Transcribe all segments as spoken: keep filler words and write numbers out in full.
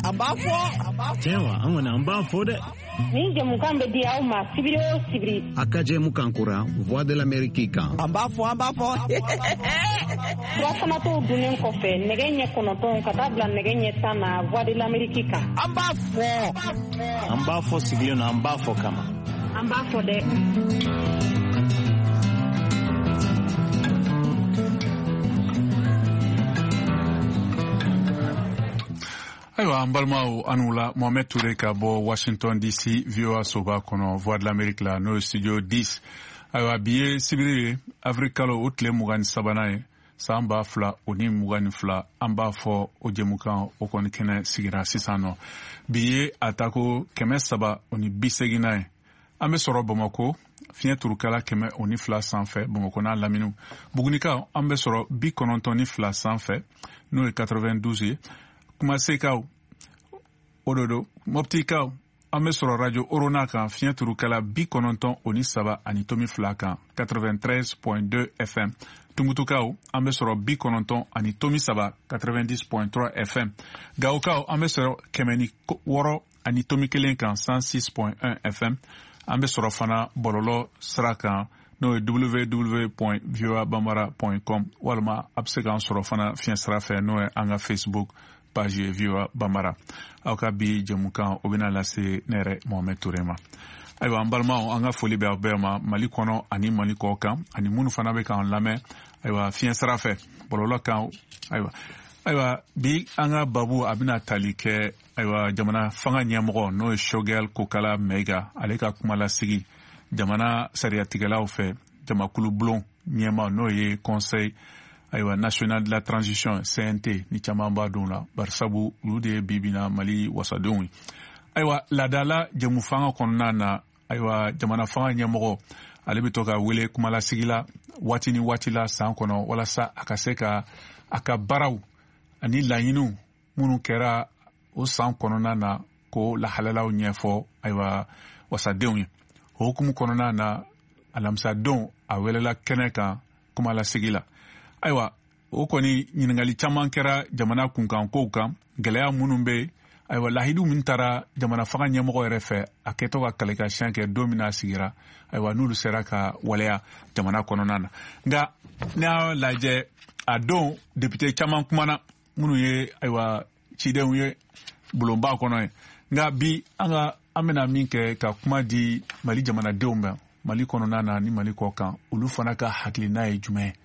ambafo Tewa angona ambafo de Ni jamukan be dia o ma sibiri o sibiri akaje mukankura Voix de l'Amérique kan ambafo ambafo Wasana to dunen ko fe negenye kono ton kata bla negenye sana Voix de l'Amérique kan ambafo ambafo sigilio na ambafo kama ambafo de Ayiwa an balimaw anu la Mohamed Touré ka bɔ Washington D C V O A soba kɔnɔ Voix de l'Amérique la n'o ye studio dix. Ayiwa bi ye sibiri ye Afrique kalo o tile mugan ni sabanan ye san ba fila o ni mugan ni fila an b'a fɔ o jɛmukan o kɔni kɛnɛ sigira sisan nɔ. Bi ye a ta ko kɛmɛ saba o ni bi seginna ye. An bɛ sɔrɔ Bamakɔ fiɲɛ turukala kɛmɛ o ni fila sanfɛ Bamakɔ n'a laminiw. Bugunikaw an bɛ sɔrɔ bi kɔnɔntɔn ni fila sanfɛ n'o ye quatre-vingt-douze ye. Kumasekaw ododo Moptikaw an bɛ sɔrɔ radio Orona kan fiɲɛ turukala bi kɔnɔntɔn o ni saba ani tomi fila kan quatre-vingt-treize point deux F M. Tungutukaw an bɛ sɔrɔ bi kɔnɔntɔn ani tomi saba quatre-vingt-dix point trois F M. Gawokaw an bɛ sɔrɔ kɛmɛ ni wɔɔrɔ ani tomi kelen kan cent six point un F M. An bɛ sɔrɔ fana bɔlɔlɔ sira kan n'o ye w w w point voa bambara point com walima a bɛ se k'an sɔrɔ fana fiɲɛ sira fɛ n'o ye an ka Facebook page V O A Bambara. Aw ka bi jɛmukan o bɛna lase ne yɛrɛ Mohamed Touré ma. Ayiwa an balimaw an ka foli bɛ aw bɛɛ ma Mali kɔnɔ ani Mali kɔ kan ani minnu fana bɛ k'an lamɛn ayiwa fiɲɛ sira fɛ bɔlɔlɔ kan ayiwa ayiwa bi an ka babu a bɛna tali kɛ ayiwa jamana fanga ɲɛmɔgɔ n'o ye Choguel Kokala Mayiga ale ka kuma lasigi jamana sariyatigɛlaw fɛ jamakulu bulon ɲɛma n'o ye Conseil ayiwa national de la transition C N T ni caman b'a dɔn la bari sabu olu de ye bibina Mali wasadenw ye. Ayiwa laadala jɛmu fanga kɔnɔna na ayiwa jamana fanga ɲɛmɔgɔ ale bɛ to ka wele kumalasigi la waati ni waati la san kɔnɔ walasa a ka se ka a ka baaraw ani laɲiniw minnu kɛra o san kɔnɔna na ko lahalalaw ɲɛfɔ ayiwa wasadenw ye. O hukumu kɔnɔna na alamisadenw a welela kɛnɛ kan kumalasigi la. Ayiwa o kɔni ɲininkali caman kɛra jamana kunkan kow kan gɛlɛya minnu bɛ ayiwa lahidu min taara jamana fanga ɲɛmɔgɔ yɛrɛ fɛ a kɛtɔ ka kɛlɛkɛsiɲɛ kɛ don min n'a sigira ayiwa n'olu sera ka waleya jamana kɔnɔna na nka ne y'a lajɛ a don député caman kumana minnu ye ayiwa cidenw ye bulonba kɔnɔ ye nka bi an ka an bɛna min kɛ ka kuma di Mali jamanadenw ma Mali kɔnɔna na ni Mali kɔ kan olu fana ka hakilina ye jumɛn ye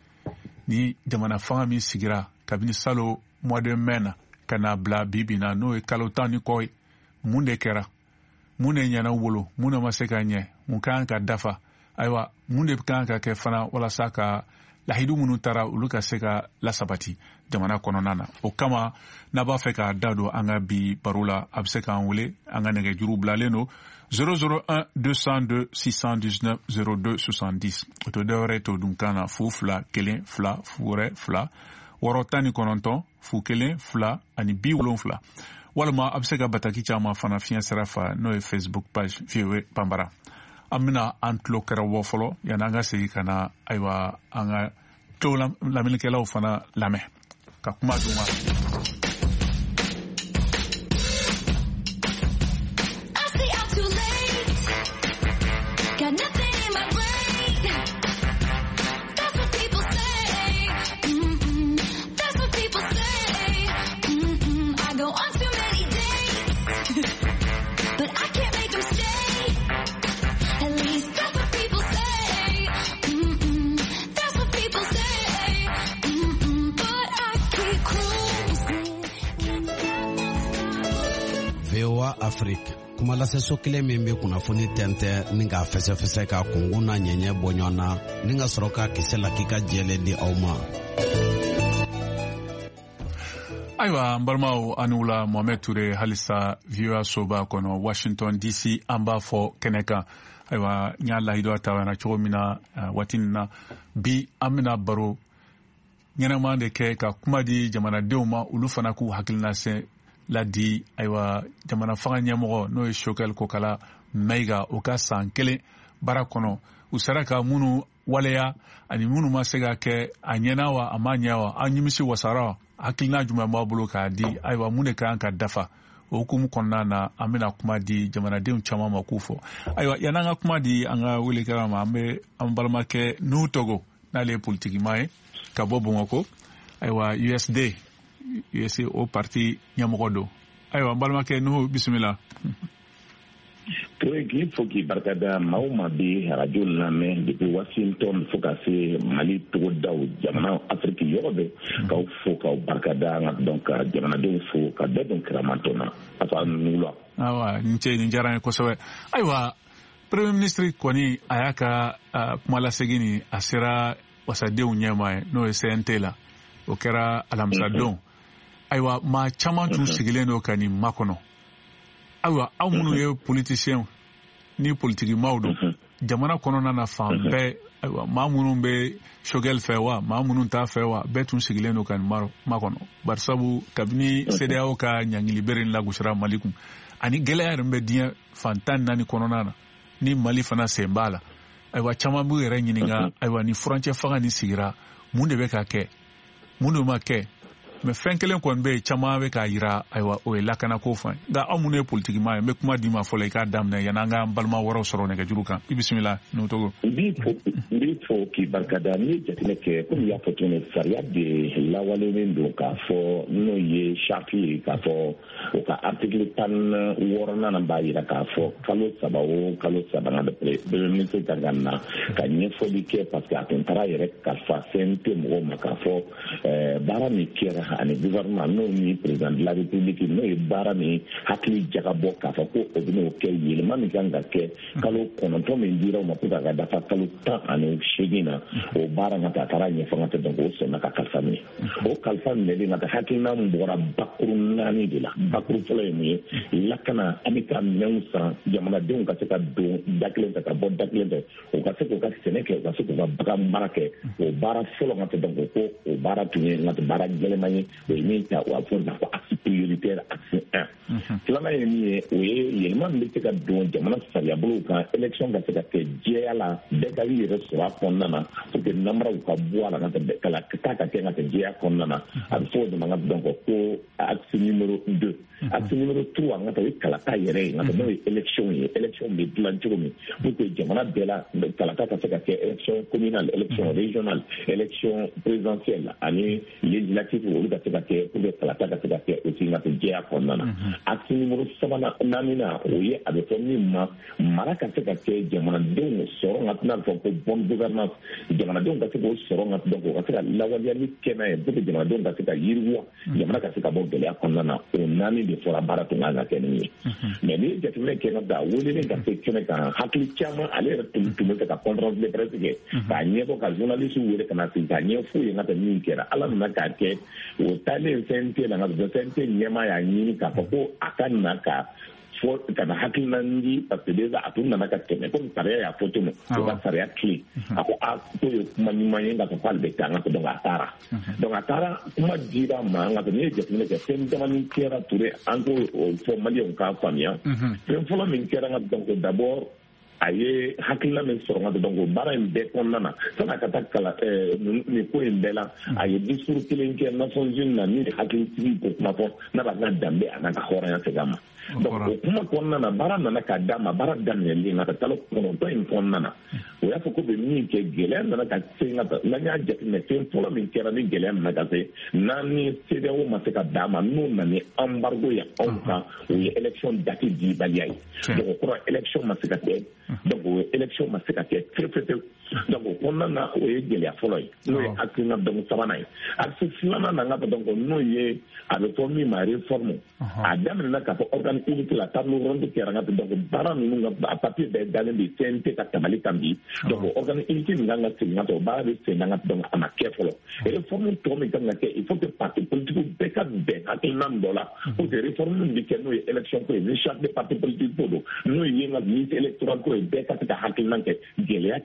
ni jamana fanga min sigira kabini salo mois de mai na ka na bila bibi na n'o ye kalo tan ni kɔ ye mun de kɛra mun de ɲɛna wolo mun de ma se ka ɲɛ mun kan ka dafa ayiwa mun de kan ka kɛ fana walasa ka lahidu minnu taara olu ka se ka lasabati jamana kɔnɔna na o kama n'a b'a fɛ k'a da don an ka bi baro la a bɛ se k'an wele an ka nɛgɛjuru bilalen don zéro zéro un deux cent deux six cent dix-neuf zéro deux soixante-dix o to dɔwɛrɛ to dunkan na fu fila kelen fila fu wɛrɛ fila wɔɔrɔ tan ni kɔnɔntɔn fu kelen fila ani bi wolonfila walima a bɛ se ka bataki caman fana fiɲɛ sira fɛ n'o ye Facebook page V O A Bambara. An bɛna an tulo kɛrɛbɔ fɔlɔ yanni an ka segin ka na ayiwa an ka tulo lamɛnnikɛlaw fana lamɛn ka kuma d'u ma. Afrique kuma lase so kelen min bɛ kunnafoni tɛntɛ ni k'a fɛsɛfɛsɛ ka kungun na ɲɛɲɛ bɔ ɲɔgɔn na ni ka sɔrɔ ka kisɛ la k'i ka jɛlen di aw ma. Ayiwa an balimaw ani wula Mohamed Touré halisa V O A soba kɔnɔ Washington D C an b'a fɔ kɛnɛ kan ayiwa n y'a lahidu a taara cogo min na waati nin na bi an bɛna baro ɲɛnama de kɛ ka kuma di jamanadenw ma olu fana k'u hakilina se ladi ayiwa jamana fanga ɲɛmɔgɔ n'o ye Choguel Kokala Mayiga o ka san kelen baara kɔnɔ u sera ka minnu waleya ani minnu ma se ka kɛ a ɲɛna wa a ma ɲɛ wa an nimisi wasara wa hakilina jumɛn b'a bolo k'a di ayiwa mun de kan ka dafa o hukumu kɔnɔna na an bɛna kuma di jamanadenw caman ma k'u fɔ ayiwa yan'an ka kuma di an ka welekɛla ma an bɛ an balimakɛ Nuhu Togo n'ale ye politikima ye ka bɔ Bamakɔ ayiwa U S D U S A o parti ɲɛmɔgɔ don ayiwa an balimakɛ Nuhu bisimila. K'i fo k'i barikada maa ma bɛ radio lamɛn depuis Washington fo ka se Mali togodaw jamana Afrique yɔrɔ bɛɛ k'aw fo k'aw barikada an ka donc ka jamanadenw fo ka bɛɛ dɔn kiramantɔ na a fɔ nugu la. Awa nin cɛ nin diyara n ye kosɛbɛ ayiwa premier ministre kɔni a y'a ka kumalasegin ni a sera wasadenw ɲɛma ye n'o ye C N T la o kɛra alamisa don ayiwa maa caman tun sigilen don ka nin makɔnɔ ayiwa aw minnu ye politicien ni politikimaw don jamana kɔnɔna na fan bɛɛ ayiwa maa minnu bɛ Choguel fɛ wa maa minnu t'a fɛ wa bɛɛ tun sigilen don ka nin makɔnɔ barisabu kabini C D A O ka ɲangili bere lagosira Mali kun ani gɛlɛya yɛrɛ bɛ diɲɛ fan tan naani kɔnɔna na ni Mali fana sen b'a la ayiwa caman b'u yɛrɛ ɲininka ayiwa ni furancɛ fanga ni sigira mun de bɛ ka kɛ mun de ma kɛ mais fɛn kelen kɔni bɛ yen caman bɛ k'a jira ayiwa o ye lakanako fan nka aw minnu ye politikima ye n bɛ kuma d'i ma fɔlɔ i k'a daminɛ yan'an ka balima wɛrɛw sɔrɔ nɛgɛjuru kan i bisimila Nuhu Togo. n b'i fo k'i barikada n'i ye jateminɛ kɛ komi i y'a fɔ cogo min sariya de lawalelen don k'a fɔ n'o ye charte ye k'a fɔ o ka article tan wɔɔrɔnan b'a jira k'a fɔ kalo saba o kalo saba n ka premier ministre ka kan na ka ɲɛfɔli kɛ parce que a tun taara yɛrɛ kalifa C N T mɔgɔw ma k'a fɔ baara min kɛra ani gouvernement n'o ni président de la république n'o ye baara min hakili jagabɔ k'a fɔ ko o bɛn'o kɛ yɛlɛma min kan ka kɛ kalo kɔnɔntɔn min dira o ma pour que a ka dafa kalo tan ani seegin na o baara nka a taara ɲɛfɔ nka tɛ donc o sɔnna ka kalifa minɛ o kalifa minɛlen nka hakilina min bɔra bakuru naani de la bakuru fɔlɔ ye mun ye lakana an bɛ ka minɛnw san jamanadenw ka se ka don da kelen fɛ ka bɔ da kelen fɛ o ka se k'u ka sɛnɛ kɛ u ka se k'u ka bagan mara kɛ o baara fɔlɔ nka tɛ donc ko o baara tun ye nka tɛ baara gɛlɛman ye o ye min ta o a fɔ nafa axe prioritaire axe un filanan ye min ye o ye yɛlɛma min bɛ se ka don jamana sariyabolow kan élection ka se ka kɛ jɛya la bɛɛ ka i yɛrɛ sɔrɔ a kɔnɔna na pour que namaraw ka bɔ a la ka taa ka kɛ ka kɛ jɛya kɔnɔna na a bɛ fɔ o de ma donc ko axe numéro deux axe numéro trois n ka taa o ye kalata yɛrɛ ye n ka taa n'o ye élection ye élection bɛ dilan cogo min pour que jamana bɛɛ la kalata ka se ka kɛ élection communale élection régionale élection présidentielle ani législative olu ka se ka kɛ pour que kalata ka se ka kɛ aussi n ka taa jɛya kɔnɔna na axe numéro sabanan naani na o ye a bɛ fɔ min ma mara ka se ka kɛ jamanadenw sɔrɔ n ka tɛna fɔ ko bonne gouvernance jamanadenw ka se k'o sɔrɔ n ka donc o ka se ka lawaleyali kɛ n'a ye pour que jamanadenw ka se ka yiriwa jamana ka se ka bɔ gɛlɛya kɔnɔna na o naani de fɔra baara tun kan ka kɛ nin ye mais ni jateminɛ kɛ ka da welelen ka se kɛnɛ kan hakili caman ale yɛrɛ tun tun bɛ fɛ ka conférence de presse kɛ k'a ɲɛfɔ ka journaliste wele ka na sigi k'a ɲɛfɔ ye n ka taa min kɛra ala nana k'a kɛ o taalen C N T la n ka taa C N T ɲɛmaa y'a ɲini k'a fɔ ko a ka na ka fɔ ka na hakilina di parce que déjà a tun nana ka tɛmɛ komi sariya y'a fɔ cogo min o ka sariya tile a ko a ko ye kuma ɲuman ye k'a fɔ k'ale bɛ taa n ka taa donc a taara donc a taara kuma dira ma n ka taa n'i ye jateminɛ kɛ fɛn caman min kɛra Ture an k'o fɔ maliyɛnw k'a faamuya fɛn fɔlɔ min kɛra n ka donc d'abord a ye hakilina min sɔrɔ n ka donc baara in bɛɛ kɔnɔna na san'a ka taa kala nin ko in bɛɛ la a ye discours kelen kɛ Nations Unies na min hakilisigi ko kuma fɔ n'a b'a ka danbe a n'a ka hɔrɔnya segin ma donc o kuma kɔnɔna na baara nana k'a d'a ma baara daminɛlen nka kalo kɔnɔntɔn in kɔnɔna na o y'a fɔ ko bɛ min kɛ gɛlɛya nana ka se n ka n'an y'a jateminɛ fɛn fɔlɔ min kɛra ni gɛlɛya nana ka se n'an ni C D A O ma se ka d'a ma n'o nana ni embargo ye anw kan o ye élection date dibaliya ye donc o kɔrɔ élection ma se ka kɛ donc o ye élection ma se ka kɛ fewu donc o kɔnɔna na o ye gɛlɛya fɔlɔ ye n'o ye hakilina donc sabanan ye axe filanan na n ka donc n'o ye a bɛ fɔ min ma réforme a daminɛna k'a fɔ organe unique la table ronde kɛra n ka donc baara ninnu ka papier bɛɛ dalen de C N T ka tabali kan bi donc organe unique min kan ka segin ka o baara bɛ sen na donc a ma kɛ fɔlɔ réforme tɔ min kan ka kɛ il faut que parti politique bɛɛ ka bɛn hakilina dɔ la pour que réforme min bɛ kɛ n'o ye élection ko ye ni charte de parti politique ko don n'o ye n ka liste électorale ko ye bɛɛ ka se ka hakilina kɛ gɛlɛya kɛra yen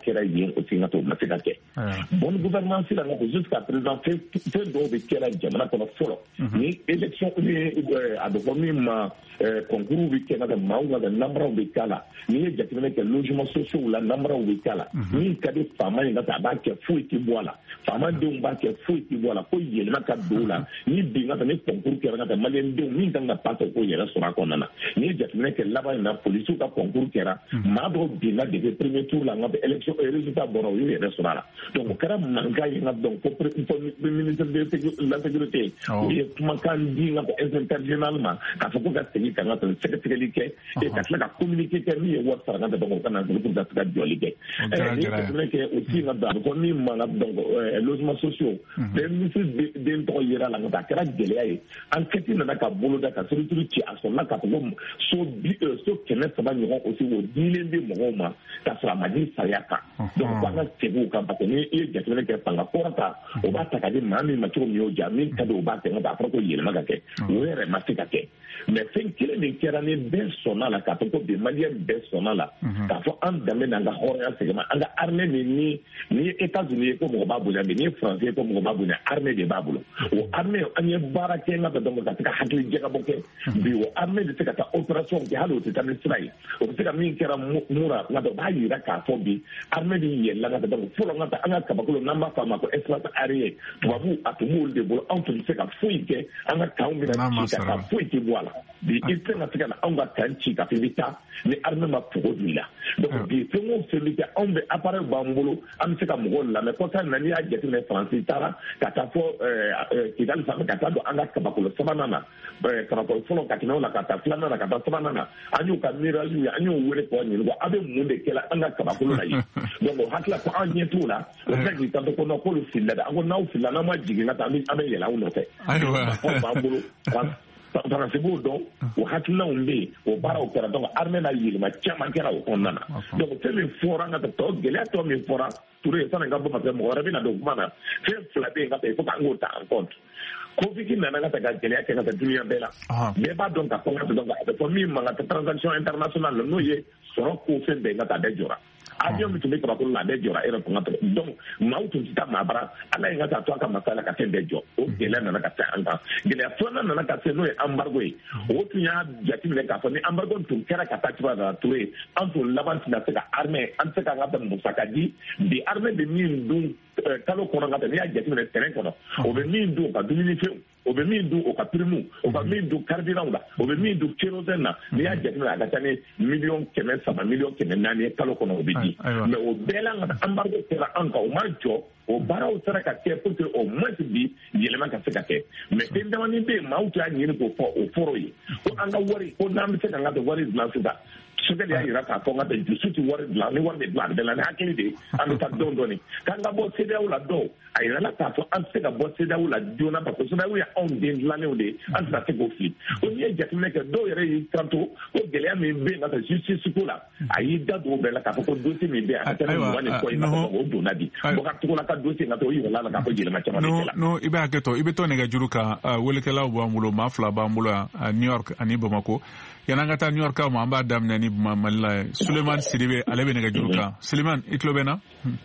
donc aussi nga to ma se ka kɛ bonne gouvernance la nga jusqu'à présent fait dɔw bɛ kɛra jamana kɔnɔ fɔlɔ ni élection ni a bɛ fɔ min ma concours bɛ kɛ nga maaw nga namaraw bɛ k'a la ni ye jateminɛ kɛ logement sociaux la namaraw bɛ k'a la min ka di faama ye nga a b'a kɛ foyi ti bɔ a la faamadenw b'a kɛ foyi ti bɔ a la ko yɛlɛma ka don la ni bi nga ni concours kɛra nga maliyɛndenw min kan ka pase ko yɛrɛ sɔrɔ a kɔnɔna na ni ye jateminɛ kɛ laban in na polisiw ka concours kɛra maa dɔw binna depuis premier tour la nga élection résultat bɔra o y'u yɛrɛ sɔrɔ a la donc o kɛra mankan ye nga donc ko ministre de la sécurité o ye kumakan di nga interrégional ma k'a fɔ ko ka segin ka nga sɛgɛsɛgɛli kɛ et ka tila ka communiquer kɛ min ye wari sara nga donc o kana pour ka se ka jɔli kɛ ni ye jateminɛ kɛ aussi nga a bɛ fɔ min ma donc logements sociaux bɛɛ ministre den tɔgɔ yera la nga a kɛra gɛlɛya ye enquête nana ka bolo da ka structure ci a sɔrɔla k'a fɔ ko so so kɛmɛ saba ɲɔgɔn aussi o dilen bɛ mɔgɔw ma ka sɔrɔ a ma di sariya kan donc f'an ka segin o kan parce que ni i ye jateminɛ kɛ fanga kɔrɔ ta o b'a ta ka di maa min ma cogo min y'o ja min ka di o b'a kɛ nga a fɔra ko yɛlɛma ka kɛ o yɛrɛ ma se ka kɛ mais fɛn kelen min kɛra ni bɛɛ sɔnna la k'a fɔ ko bi maliyɛn bɛɛ sɔnna la k'a fɔ an danbe n'an ka hɔrɔnya segin an ka armée ni ni ni ye États-Unis ye ko mɔgɔ b'a bonya bi ni ye France ye ko mɔgɔ b'a bonya armée de b'a bolo o armée an ye baara kɛ nga ka donc ka se ka hakili jagabɔ kɛ bi o armée de se ka taa opération kɛ hali o tɛ taa ni sira ye o bɛ se ka min kɛra mura nga dɔ b'a yira k'a fɔ bi armée de yɛlɛla nga donc fɔlɔ nga an ka kabakolo n'an b'a fɔ a ma ko espace aérien tubabu a tun b'olu de bolo anw tun tɛ se ka foyi kɛ an ka kanw bɛna ci ka taa foyi tɛ bɔ a la bi i tɛ ka se ka na anw ka kan ci ka fɔ i bɛ taa ni armée ma pogo don i la donc bi fɛn o fɛn bɛ kɛ anw bɛ appareil b'an bolo an bɛ se ka mɔgɔw lamɛn kɔsa na n'i y'a jateminɛ faransi taara ka taa fɔ kidali sanfɛ ka taa don an ka kabakolo sabanan na kabakolo fɔlɔ ka tɛmɛ o la ka taa filanan na ka taa sabanan na an y'u ka miiraliw ye an y'o wele k'o ɲininka a bɛ mun de kɛla an ka kabakolo la yen donc o hakili la ko an ɲɛ t'o la o fɛn k'i kanto ko non k'olu filila dɛ an ko n'aw filila n'an ma jigin ka taa an bɛ yɛlɛ aw nɔfɛ mɔgɔw b'an bolo faransi b'o dɔn o hakilinaw bɛ yen o baaraw kɛra donc armée na yɛlɛma caman kɛra o kɔnɔna na donc fɛn min fɔra an ka tɔ gɛlɛya tɔ min fɔra Touré sanni n ka bɔ parce que mɔgɔ wɛrɛ bɛ na don kuma na fɛn fila bɛ yen ka taa il faut k'an k'o ta en compte Covid nana ka taa ka gɛlɛya kɛ ka taa dunuya bɛɛ la bɛɛ b'a dɔn ka fɔ ka donc a bɛ fɔ min ma ka taa transaction internationale la n'o ye sɔrɔ ko fɛn bɛɛ ka taa bɛɛ jɔra avion min tun bɛ kabakolo la a bɛɛ jɔra e yɛrɛ fanga tɛ donc maaw tun tɛ taa maa bara ala ye ka taa to a ka masaya ka fɛn bɛɛ jɔ o gɛlɛya nana ka se an kan gɛlɛya filanan nana ka se n'o ye embargo ye o tun y'a jateminɛ k'a fɔ ni embargo tun kɛra ka taa cogoya la Touré an tun laban tɛna se ka armée an tɛ se ka an ka musaka di bi armée bɛ min dun kalo kɔnɔ ka tɛmɛ n'i y'a jateminɛ terrain kɔnɔ o bɛ min dun o ka dumuni fɛnw o bɛ min dun o ka prime o ka min dun carburant la o bɛ min dun kérosène na n'i y'a jateminɛ a ka ca ni miliyɔn kɛmɛ saba miliyɔn kɛmɛ naani ye kalo kɔnɔ o bɛ di mais o bɛɛ la embargo kɛra an kan o ma jɔ o baaraw sera ka kɛ pour que au moins bi yɛlɛma ka se ka kɛ mais fɛn damani bɛ yen maaw tun y'a ɲini k'o fɔ o fɔr'o ye ko an ka wari ko n'an bɛ se ka an ka wari dilan sisan sɛbɛn y'a jira k'a fɔ n ka taa dusu tɛ wari dilan ni wari de dilan a bɛ la ni hakili de ye an bɛ taa dɔɔnin dɔɔnin k'an ka bɔ C D A O la dɔw a yɛrɛ la k'a fɔ an tɛ se ka bɔ C D A O la joona parce que C D A O ye anw den dilannenw de ye an tɛna se k'o fili o n'i ye jateminɛ kɛ dɔw yɛrɛ y'i kanto ko gɛlɛya min bɛ yen ka taa justice ko la a y'i da don o bɛɛ la k'a fɔ ko dossier min bɛ yen a ka tɛmɛ mugan ni kɔ ye k'a fɔ o donna di bɔn ka tugu la ka dossier ka taa o yɛrɛ la k'a fɔ yɛlɛma caman de kɛla. no i bɛ hakɛ to i bɛ to nɛgɛjuru kan welekɛlaw b'an bolo maa fila b'an bolo yan New York ani Bamako yan'an ka taa New York ma an b'a daminɛ ni Mali la ye Sulemani Sidibe ale bɛ nɛgɛjuru kan Sulemani i tulo bɛ na.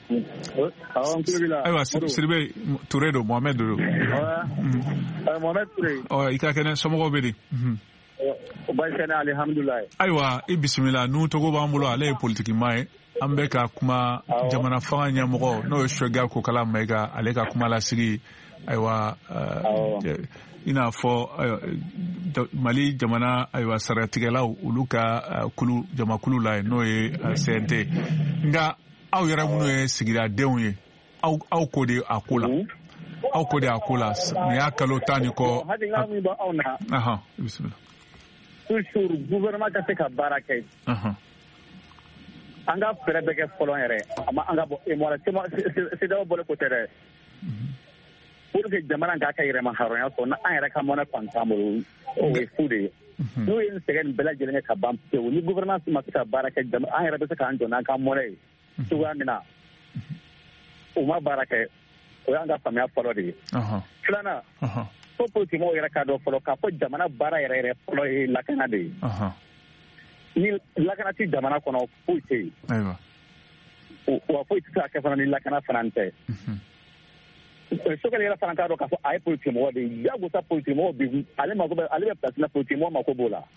ayiwa Sidibe Touré don Mohamed don. Mohamed Touré. ɔ i ka kɛnɛ somɔgɔw bɛ di. baasi tɛ alihamudulilayi. ayiwa i bisimila nu togo b'an bolo ale ye politiki maa ye an bɛ ka kuma jamana fanga ɲɛmɔgɔ n'o ye Suɛgɛ Kokala Mayiga ale ka kuma lasigi ayiwa i n'a fɔ Mali jamana ayiwa saratigɛlaw olu ka kulu jamakulu la n'o ye C N T nka aw yɛrɛ minnu ye sigidadenw ye aw aw ko de a ko la aw ko de a ko la nin y'a kalo tan ni kɔ. hakilina min bɛ anw na. ahan bisimila. toujours gouvernement ka se ka baara kɛ. an ka fɛɛrɛ bɛ kɛ fɔlɔ yɛrɛ a ma an ka bɔ émoi C D A O bɔlen ko tɛ dɛ. pour que jamana k'a ka yɛrɛma hɔrɔnya sɔrɔ n'an yɛrɛ ka mɔnɛ kɔni t'an bolo o ye fu de ye. n'o ye n sɛgɛn nin bɛɛ lajɛlen kɛ ka ban pewu ni gouvernement ma se ka baara kɛ an yɛrɛ bɛ se k'an jɔ n'an ka mɔnɛ ye cogoya min na o ma baara kɛ o y'an ka faamuya fɔlɔ de ye. filanan fo politikimɔgɔw yɛrɛ k'a dɔn fɔlɔ k'a fɔ jamana baara yɛrɛ yɛrɛ fɔlɔ ye lakana de ye. ni lakana tɛ jamana kɔnɔ foyi tɛ yen. wa foyi tɛ se ka kɛ fana ni lakana fana tɛ sokɛli yɛrɛ fana k'a dɔn k'a fɔ a ye politique-mɔgɔ de ye jagosa politique-mɔgɔ bi ale mako bɛ ale bɛ place na politique-mɔgɔ mako b'o la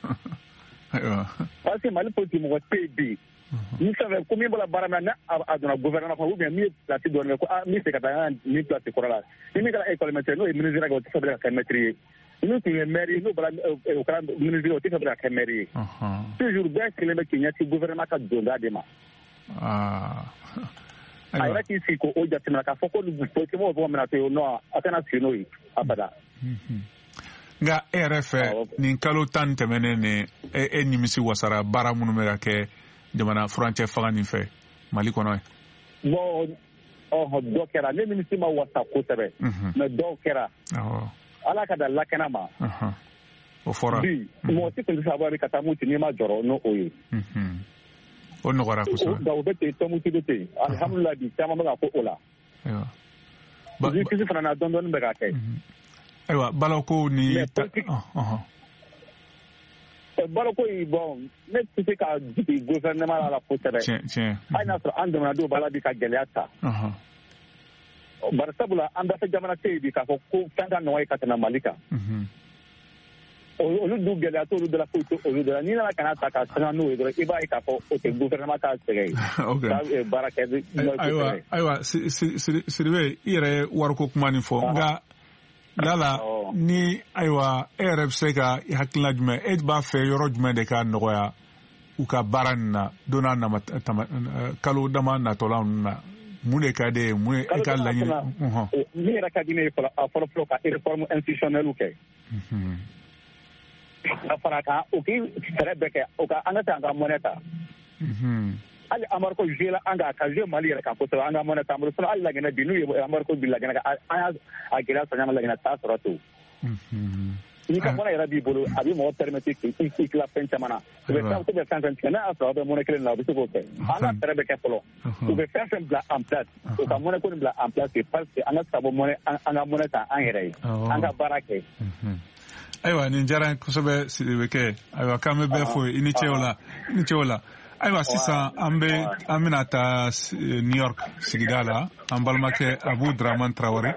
parce que Mali politique-mɔgɔ tɛ yen bi ni fɛn fɛn ko min bɔra baara min na a donna gouvernement kɔnɔ ou bien min ye place dɔɔnin kɛ ko ah min se ka taa ni place kɔrɔ la ni min kɛra école maître n'o ye ministre kɛ o tɛ fɛ ka kɛ maître ye n'o tun ye maire ye n'o bɔra o kɛra ministre o tɛ fɛ ka kɛ maire ye toujours bɛɛ kelen bɛ k'i ɲɛsin gouvernement ka donda de ma a yɛrɛ k'i sigi ko o jateminɛ k'a fɔ ko politique-mɔgɔw bɔ minɛ to yen non a kana sigi n'o ye abada nka e yɛrɛ fɛ nin kalo tan tɛmɛnen ni e nimisi wasara baara minnu bɛ ka kɛ jamana furancɛ fanga nin fɛ Mali kɔnɔ ye bon ɔhɔn dɔ kɛra ne nimisi ma wasa kosɛbɛ mais dɔw kɛra ala ka da lakana ma o fɔra bi mɔgɔ si tun tɛ se ka bɔ ka taa muti n'i ma jɔrɔ n'o o ye o nɔgɔra kosɛbɛ nka o bɛ ten tɔnmuti bɛ ten alihamudulila bi caman bɛ ka ko o la kisi fana na dɔɔnin dɔɔnin bɛ ka kɛ ayiwa baloko ni baloko yi bɔn ne tɛ se ka jigi gouvernement la kosɛbɛ hali n'a sɔrɔ an jamanadenw b'a la bi ka gɛlɛya ta bari sabula an dafɛ jamana tɛ yen bi k'a fɔ ko fɛn ka nɔgɔ ye ka tɛmɛ Mali kan olu dun gɛlɛya t'olu de la foyi tɛ olu de la n'i nana ka na ta ka sanga n'o ye dɔrɔn i b'a ye k'a fɔ o tɛ gouvernement ka sɛgɛn ye ka baara kɛ ayiwa ayiwa Sidibe i yɛrɛ ye wariko kuma nin fɔ nka yala ni ayiwa e yɛrɛ bɛ se ka hakilina jumɛn e b'a fɛ yɔrɔ jumɛn de ka nɔgɔya u ka baara nin na don n'a nama kalo dama natɔla ninnu na mun de ka di ye mun e ka laɲini min yɛrɛ ka di ne ye fɔlɔ fɔlɔ ka réforme institutionnelle kɛ ka fara kan o k'i fɛɛrɛ bɛɛ kɛ o ka an ka taa an ka monnaie ta hali Amérique joué la an ka ka joué Mali yɛrɛ kan kosɛbɛ an ka monnaie ta sinon hali Laginɛ bi n'u ye Amérique bi Laginɛ an y'a a gɛlɛya sɔrɔ ɲama Laginɛ t'a sɔrɔ to n'i ka monnaie yɛrɛ b'i bolo a bɛ mɔgɔ permettre k'i tila fɛn caman na u bɛ fɛn u bɛ fɛn fɛn tigɛ n'a y'a sɔrɔ aw bɛ monnaie kelen na u bɛ se k'o kɛ an ka fɛɛrɛ bɛ kɛ fɔlɔ u bɛ fɛn fɛn bila en place u ka monnaie ko nin bila en place parce que an ka se ka bɔ monnaie an ka monnaie ta an yɛrɛ ye an ka baara kɛ ayiwa nin diyara n kosɛbɛ Sidibe kɛ ayiwa k'an bɛ bɛɛ fo i ni ce o la i ni ce o la ayiwa sisan an bɛ an bɛna taa New York sigida la an balimakɛ Abu Dramane Traoré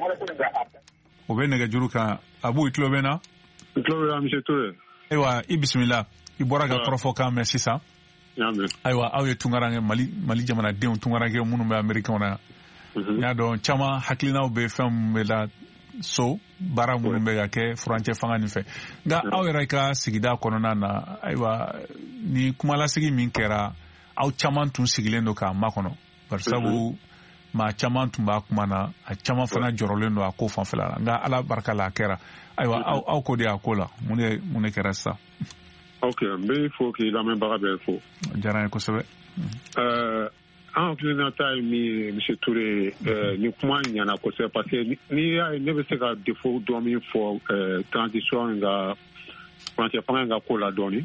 o bɛ nɛgɛjuru kan Abu i tulo bɛ na i tulo bɛ na monsieur Touré ayiwa i bisimila i bɔra ka kɔrɔfɔkan mɛn sisan ayiwa aw ye tunkaranke Mali Mali jamanadenw tunkaranke minnu bɛ Américain na n y'a dɔn caman hakilinaw bɛ fɛn min bɛ la so baara minnu bɛ ka kɛ furancɛ fanga nin fɛ nka aw yɛrɛ ka sigida kɔnɔna na ayiwa ni kumalasigi min kɛra aw caman tun sigilen don k'a makɔnɔ bari sabu maa caman tun b'a kuma na a caman fana jɔrɔlen don a ko fanfɛla la nka ala barika la a kɛra ayiwa aw aw ko de a ko la mun de mun de kɛra sisan. ok n bɛ fo k'i lamɛnbaga bɛɛ fo. diyara n ye kosɛbɛ. ɛɛ an hakilinata ye min ye monsieur Touré ni kuma ɲana kosɛbɛ parce que n'i y'a ye ne bɛ se ka défaut dɔ min fɔ transition in ka furancɛ fanga in ka ko la dɔɔni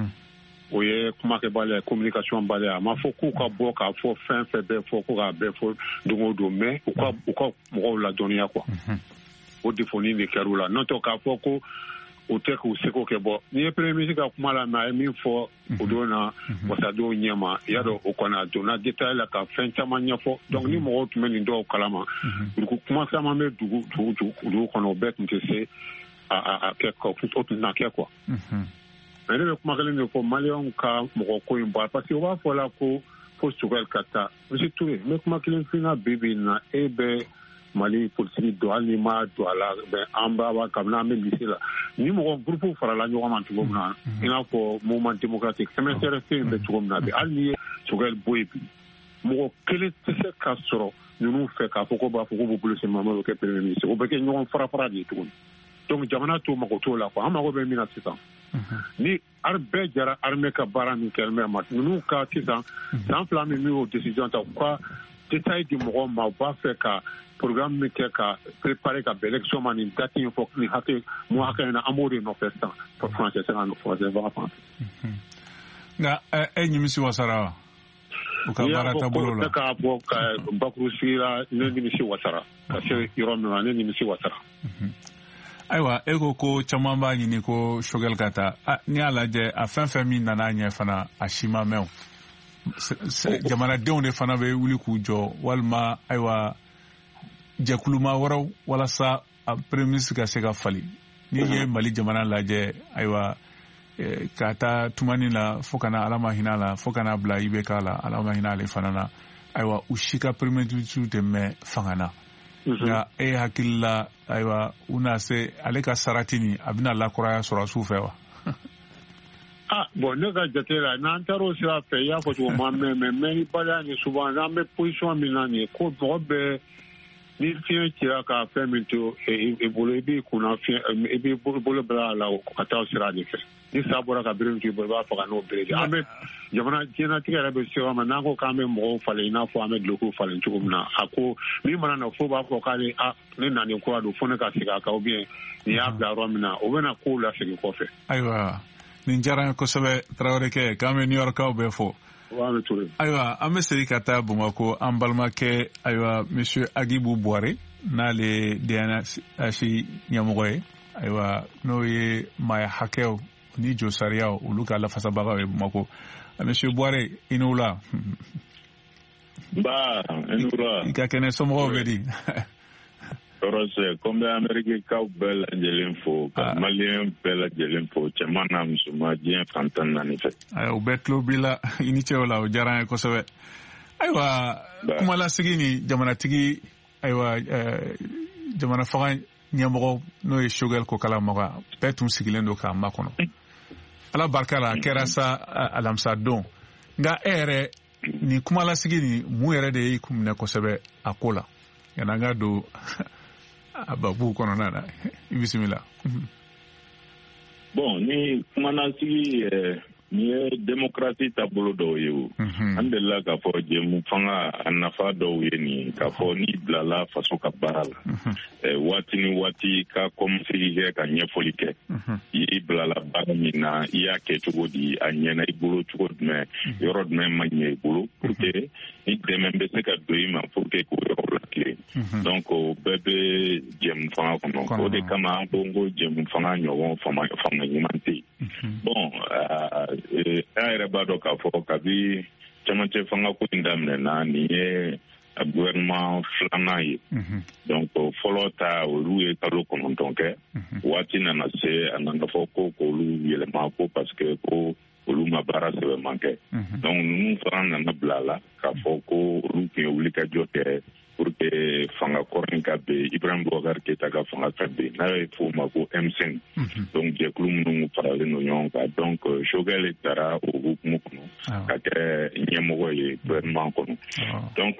o ye kumakɛbaliya communication baliya a ma fɔ k'u ka bɔ k'a fɔ fɛn fɛn bɛɛ fɔ ko k'a bɛɛ fɔ don o don mais u ka u ka mɔgɔw ladɔnniya quoi o défaut nin de kɛra u la n'o tɛ k'a fɔ ko o tɛ k'u seko kɛ bɔ n'i ye premier ministre ka kuma la mais a ye min fɔ o don na wasadenw ɲɛma i y'a dɔn o kɔni a donna détail la ka fɛn caman ɲɛfɔ donc ni mɔgɔw tun bɛ nin dɔw kalama dugu kuma caman bɛ dugu dugu dugu kɔnɔ o bɛɛ tun tɛ se a a kɛ o tun tɛna kɛ quoi mais ne bɛ kuma kelen de fɔ maliyɛnw ka mɔgɔ ko in bɔ parce que o b'a fɔ la ko fo Sogɛl ka taa monsieur Touré n bɛ kuma kelen f'i na bi bi in na e bɛ Mali politique don hali ni ma don a la bɛn an b'a kabini an bɛ lycée la ni mɔgɔ groupe farala ɲɔgɔn ma cogo min na i n'a fɔ mouvement démocratique M S R C in bɛ cogo min na bi hali ni ye Sogɛl bɔ yen bi mɔgɔ kelen tɛ se ka sɔrɔ ninnu fɛ k'a fɔ ko b'a fɔ ko b'u bolo se Mamadu kɛ premier ministre o bɛ kɛ ɲɔgɔn fara fara de ye tuguni donc jamana t'o mago t'o la quoi an mago bɛ min na sisan ni bɛɛ jara armée ka baara min kɛ mais ma ninnu ka sisan san fila min y'o décision ta u ka détail di mɔgɔw ma u b'a fɛ ka programme min kɛ ka préparer ka bɛn élection ma nin date in fɔ nin hakɛ mu hakɛ in na an b'o de nɔfɛ sisan français sɛgɛn no français va français nka e nimisi wasara wa u ka baara taabolo la k'a bɔ ka bakuru sigi la ne nimisi wasara ka se yɔrɔ min na ne nimisi wasara ayiwa e ko ko caman b'a ɲini ko Sogɛl ka taa n'i y'a lajɛ a fɛn fɛn min nana ɲɛ fana a si ma mɛn o jamanadenw de fana bɛ wuli k'u jɔ walima ayiwa jɛkuluma wɛrɛw walasa a premier ministre ka se ka fali ni ye Mali jamana lajɛ ayiwa ka taa tumani la fo kana Ala ma hinɛ la fo kana bila I B K la Ala ma hinɛ ale fana na ayiwa u si ka premier ministre dɛmɛ fanga na nka e hakili la ayiwa u na se ale ka sarati ni a bɛna lakuraya sɔrɔ su fɛ wa. Ah, bon, ne ka jate la n'an taara o sira fɛ i y'a fɔ cogo ma mɛ mɛ mɛ ni baliya ni souvent n'an bɛ position min na nin ye ko mɔgɔ bɛɛ ni fiɲɛ cira ka fɛn min to i bolo i b'i kunna fiɲɛ i b'i bolo bila a la ka taa o sira de fɛ ni sa bɔra ka bere min to i bolo i b'a fɔ ka n'o bere de an bɛ jamana diɲɛnatigɛ yɛrɛ bɛ se yɔrɔ ma n'an ko k'an bɛ mɔgɔw falen i n'a fɔ an bɛ dulokiw falen cogo min na a ko min mana na fo b'a fɔ k'ale a ne nani kura don fo ne ka segin a kan ou bien nin y'a bila yɔrɔ min na o bɛna kow lasegin kɔfɛ. Ayiwa. Nin diyara n ye kosɛbɛ Traoré kɛ k'an bɛ New Yorkaw bɛɛ fɔ. Ayiwa an bɛ segin ka taa Bamakɔ an balimakɛ ayiwa monsieur Agibou Boire n'ale D N H ɲɛmɔgɔ ye ayiwa n'o ye maaya hakɛw ni jo sariyaw olu ka lafasabagaw ye Bamakɔ monsieur Boire i n'u la. Ba i n'u la. I ka kɛnɛ somɔgɔw bɛ di. Rose, comme l'Amérique ka bɛɛ lajɛlen fo, ka Malien bɛɛ lajɛlen fo, cɛman n'a musoman diɲɛ fantan naani fɛ. U bɛɛ tulo b'i la i ni cɛw la o diyara n ye kosɛbɛ. Ayiwa kumalasigi ni jamanatigi ayiwa jamana fanga ɲɛmɔgɔ n'o ye Choguel Kokala Maga bɛɛ tun sigilen don k'a makɔnɔ. Ala barika la a kɛra sa alamisa don nka e yɛrɛ nin kumalasigi ni mun yɛrɛ de y'i kun minɛ kosɛbɛ a ko la yan'an ka don ababu kɔnɔna na i bisimila. Bon ni kumanasigi ni ye démocratie taabolo dɔw ye o an delila k'a fɔ jɛmu fanga a nafa dɔw ye nin k'a fɔ n'i bilala faso ka baara la waati ni waati ka kɔmsigi kɛ ka ɲɛfɔli kɛ i bilala baara min na i y'a kɛ cogo di a ɲɛna i bolo cogo jumɛn yɔrɔ jumɛn ma ɲɛ i bolo pour que ni dɛmɛ bɛ se ka don i ma pour que k'o yɔrɔ latilen donc o bɛɛ bɛ jɛmu fanga kɔnɔ o de kama an ko n ko jɛmu fanga ɲɔgɔn fanga ɲuman tɛ yen bon an yɛrɛ b'a dɔn k'a fɔ kabi cɛmancɛ fanga ko in daminɛna nin ye gouvernement filanan ye donc fɔlɔ ta olu ye kalo kɔnɔntɔn kɛ waati nana se a nana fɔ ko k'olu yɛlɛma ko parce que ko olu ma baara sɛbɛman kɛ donc ninnu fana nana bila la k'a fɔ ko olu tun ye wulikajɔ kɛ pour que fanga kɔrɔ in ka bɛn Ibrahim Boubacar Keita ka fanga ka bɛn n'a ye f'o ma ko M cinq donc jɛkulu minnu faralen don ɲɔgɔn kan donc Choguel taara o hukumu kɔnɔ ka kɛ ɲɛmɔgɔ ye gouvernement kɔnɔ donc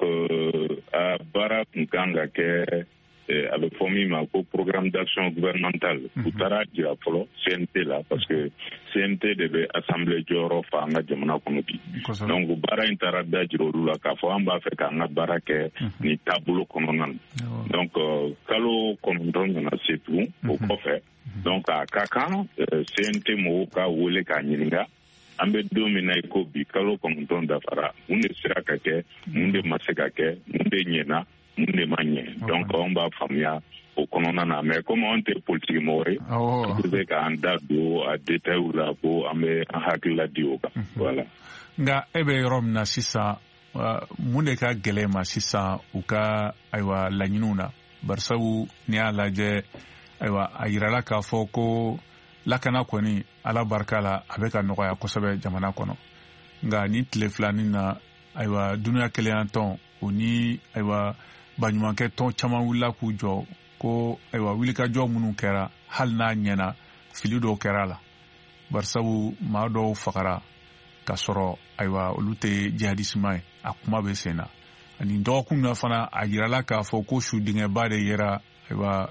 a baara tun kan ka kɛ a bɛ fɔ min ma ko programme d'action gouvernementale u taara jira fɔlɔ C N T la parce que C N T de bɛ assemblée jɔyɔrɔ fa an ka jamana kɔnɔ bi donc baara in taara da jira olu la k'a fɔ an b'a fɛ k'an ka baara kɛ nin taabolo kɔnɔna na donc kalo kɔnɔntɔn nana se tugun o kɔfɛ donc a ka kan C N T mɔgɔw ka wele k'a ɲininka an bɛ don min na i ko bi kalo kɔnɔntɔn dafara mun de sera ka kɛ mun de ma se ka kɛ mun de ɲɛna mun de ma ɲɛ donc an b'a faamuya o kɔnɔna na mais comme an tɛ politiki mɔgɔ ye an tɛ se k'an da don a détails la ko an bɛ an hakilila di o kan voilà. Nka e bɛ yɔrɔ min na sisan mun de ka gɛlɛn ma sisan u ka ayiwa laɲiniw na barisabu n'i y'a lajɛ ayiwa a yirala k'a fɔ ko lakana kɔni ala barika la a bɛ ka nɔgɔya kosɛbɛ jamana kɔnɔ nka ni tile filanin na ayiwa dunuya kelenya tɔn o ni ayiwa baɲumankɛ tɔn caman wulila k'u jɔ ko ayiwa wulikajɔ minnu kɛra hali n'a ɲɛna fili dɔw kɛra la barisabu maa dɔw fagara ka sɔrɔ ayiwa olu tɛ jihadisima ye a kuma bɛ sen na ani dɔgɔkun na fana a yirala k'a fɔ ko su dingɛba de yera ayiwa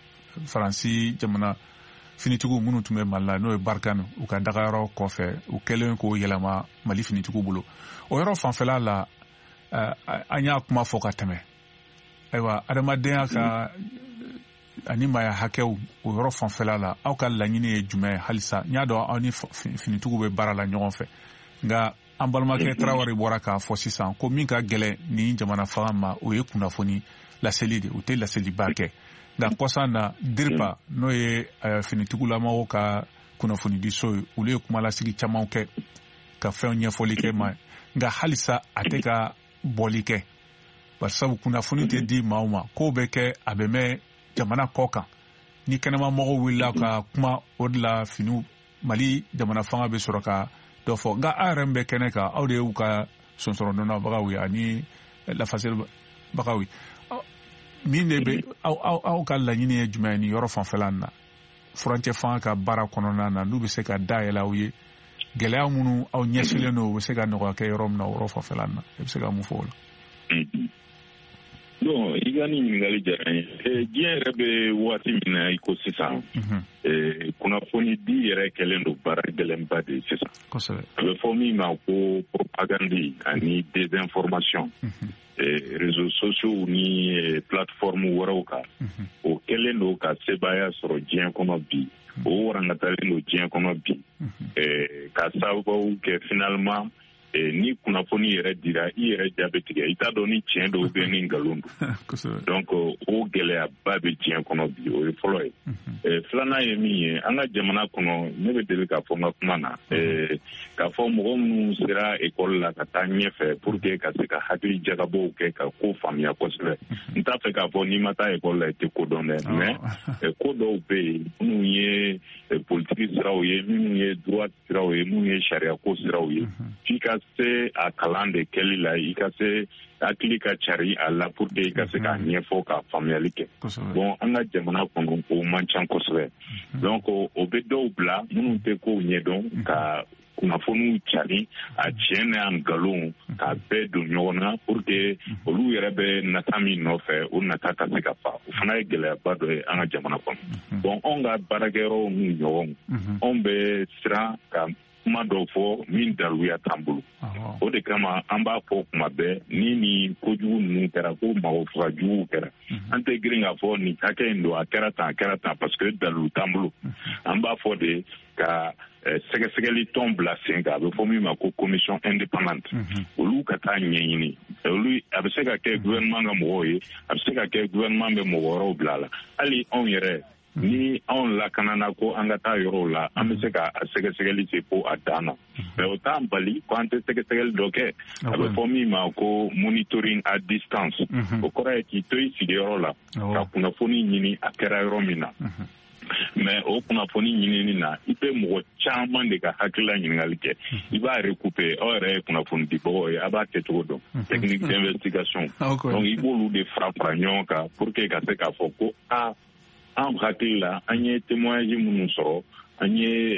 faransi jamana finitigiw minnu tun bɛ mali la n'o ye barikani u ka dagayɔrɔ kɔfɛ u kɛlen k'o yɛlɛma mali finitigiw bolo o yɔrɔ fanfɛla la an y'a kuma fɔ ka tɛmɛ ayiwa adamadenya ka ani maaya hakɛw o yɔrɔ fanfɛla la aw ka laɲini ye jumɛn ye halisa n y'a dɔn aw ni finitigiw bɛ baara la ɲɔgɔn fɛ nka an balimakɛ Traoré bɔra k'a fɔ sisan ko min ka gɛlɛn ni jamana fanga ma o ye kunnafoni laseli de o tɛ laseliba kɛ nka kɔsan na DIRPA n'o ye finitigilamɔgɔw ka kunnafoni di so ye olu ye kumalasigi caman kɛ ka fɛn ɲɛfɔli kɛ ma nka halisa a tɛ ka bɔli kɛ bari sabu kunnafoni tɛ di maaw ma kow bɛ kɛ a bɛ mɛn jamana kɔ kan ni kɛnɛma mɔgɔw wulila ka kuma o de la finiw Mali jamana fanga bɛ sɔrɔ ka dɔ fɔ nka a yɛrɛ bɛ kɛnɛ kan aw de y'u ka sonsɔrɔdɔnnabagaw ye ani lafaselibagaw ye min de bɛ aw ka laɲini ye jumɛn ye nin yɔrɔ fanfɛla na furancɛ fanga ka baara kɔnɔna na n'u bɛ se ka dayɛlɛ aw ye gɛlɛya minnu aw ɲɛsilen don u bɛ se ka nɔgɔya kɛ yɔrɔ min na yɔrɔ fanfɛla na i bɛ se ka mun fɔ o la. Bon i ka nin ɲininkali diyara n ye diɲɛ yɛrɛ bɛ waati min na i ko sisan kunnafoni di yɛrɛ kɛlen don baara gɛlɛnba de sisan a bɛ fɔ min ma ko propagande ani désinformation réseaux sociaux ni plateforme wɛrɛw kan o kɛlen don ka sebaaya sɔrɔ diɲɛ kɔnɔ bi o warankatalen don diɲɛ kɔnɔ bi ka sababu kɛ finalement ni kunnafoni yɛrɛ dira i yɛrɛ jaabi tigɛ i t'a dɔn ni tiɲɛ dɔw bɛ ni nkalon don donc o gɛlɛyaba bɛ diɲɛ kɔnɔ bi o ye fɔlɔ ye filanan ye min ye an ka jamana kɔnɔ ne bɛ deli k'a fɔ n ka kuma na k'a fɔ mɔgɔ minnu sera ekɔli la ka taa ɲɛfɛ pour que ka se ka hakili jagabɔw kɛ ka ko faamuya kosɛbɛ n t'a fɛ k'a fɔ n'i ma taa ekɔli la i tɛ ko dɔn dɛ mais ko dɔw bɛ yen minnu ye politiki siraw ye minnu ye droit siraw ye minnu ye sariya ko siraw ye f'i ka se a kalan de kɛli la i ka se hakili ka cari a la pour que i ka se k'a ɲɛfɔ ka faamuyali kɛ bon an ka jamana kɔnɔ o man ca kosɛbɛ donc o bɛ dɔw bila minnu tɛ kow ɲɛdɔn ka kunnafoniw cari a tiɲɛ n'a nkalon k'a bɛɛ don ɲɔgɔn na pour que olu yɛrɛ bɛ nata min nɔfɛ o nata ka se ka fa o fana ye gɛlɛyaba dɔ ye an ka jamana kɔnɔ bon anw ka baarakɛyɔrɔw n'u ɲɔgɔnw anw bɛ siran ka kuma dɔw fɔ min daluya t'an bolo o de kama an b'a fɔ kuma bɛɛ ni ni kojugu ninnu kɛra ko mɔgɔ faga juguw kɛra an tɛ girin k'a fɔ nin hakɛ in don a kɛra tan a kɛra tan parce que dalu t'an bolo an b'a fɔ de ka sɛgɛsɛgɛli tɔn bila sen kan a bɛ fɔ min ma ko commission indépendante olu ka taa ɲɛɲini olu a bɛ se ka kɛ gouvernement ka mɔgɔw ye a bɛ se ka kɛ gouvernement bɛ mɔgɔ wɛrɛw bila a la hali anw yɛrɛ ni anw lakanana ko an ka taa yɔrɔw la an bɛ se ka sɛgɛsɛgɛli se ko a dan na mais o t'an bali ko an tɛ sɛgɛsɛgɛli dɔ kɛ a bɛ fɔ min ma ko monitoring à distance o kɔrɔ ye k'i to i sigiyɔrɔ la ka kunnafoni ɲini a kɛra yɔrɔ min na mais o kunnafoni ɲinini na i bɛ mɔgɔ caman de ka hakilila ɲininkali kɛ i b'a recouper aw yɛrɛ ye kunnafoni dibagaw ye a b'a kɛcogo dɔn technique d'investigation donc i b'olu de fara fara ɲɔgɔn kan pour que ka se k'a fɔ ko a an hakili la an ye témoignage minnu sɔrɔ an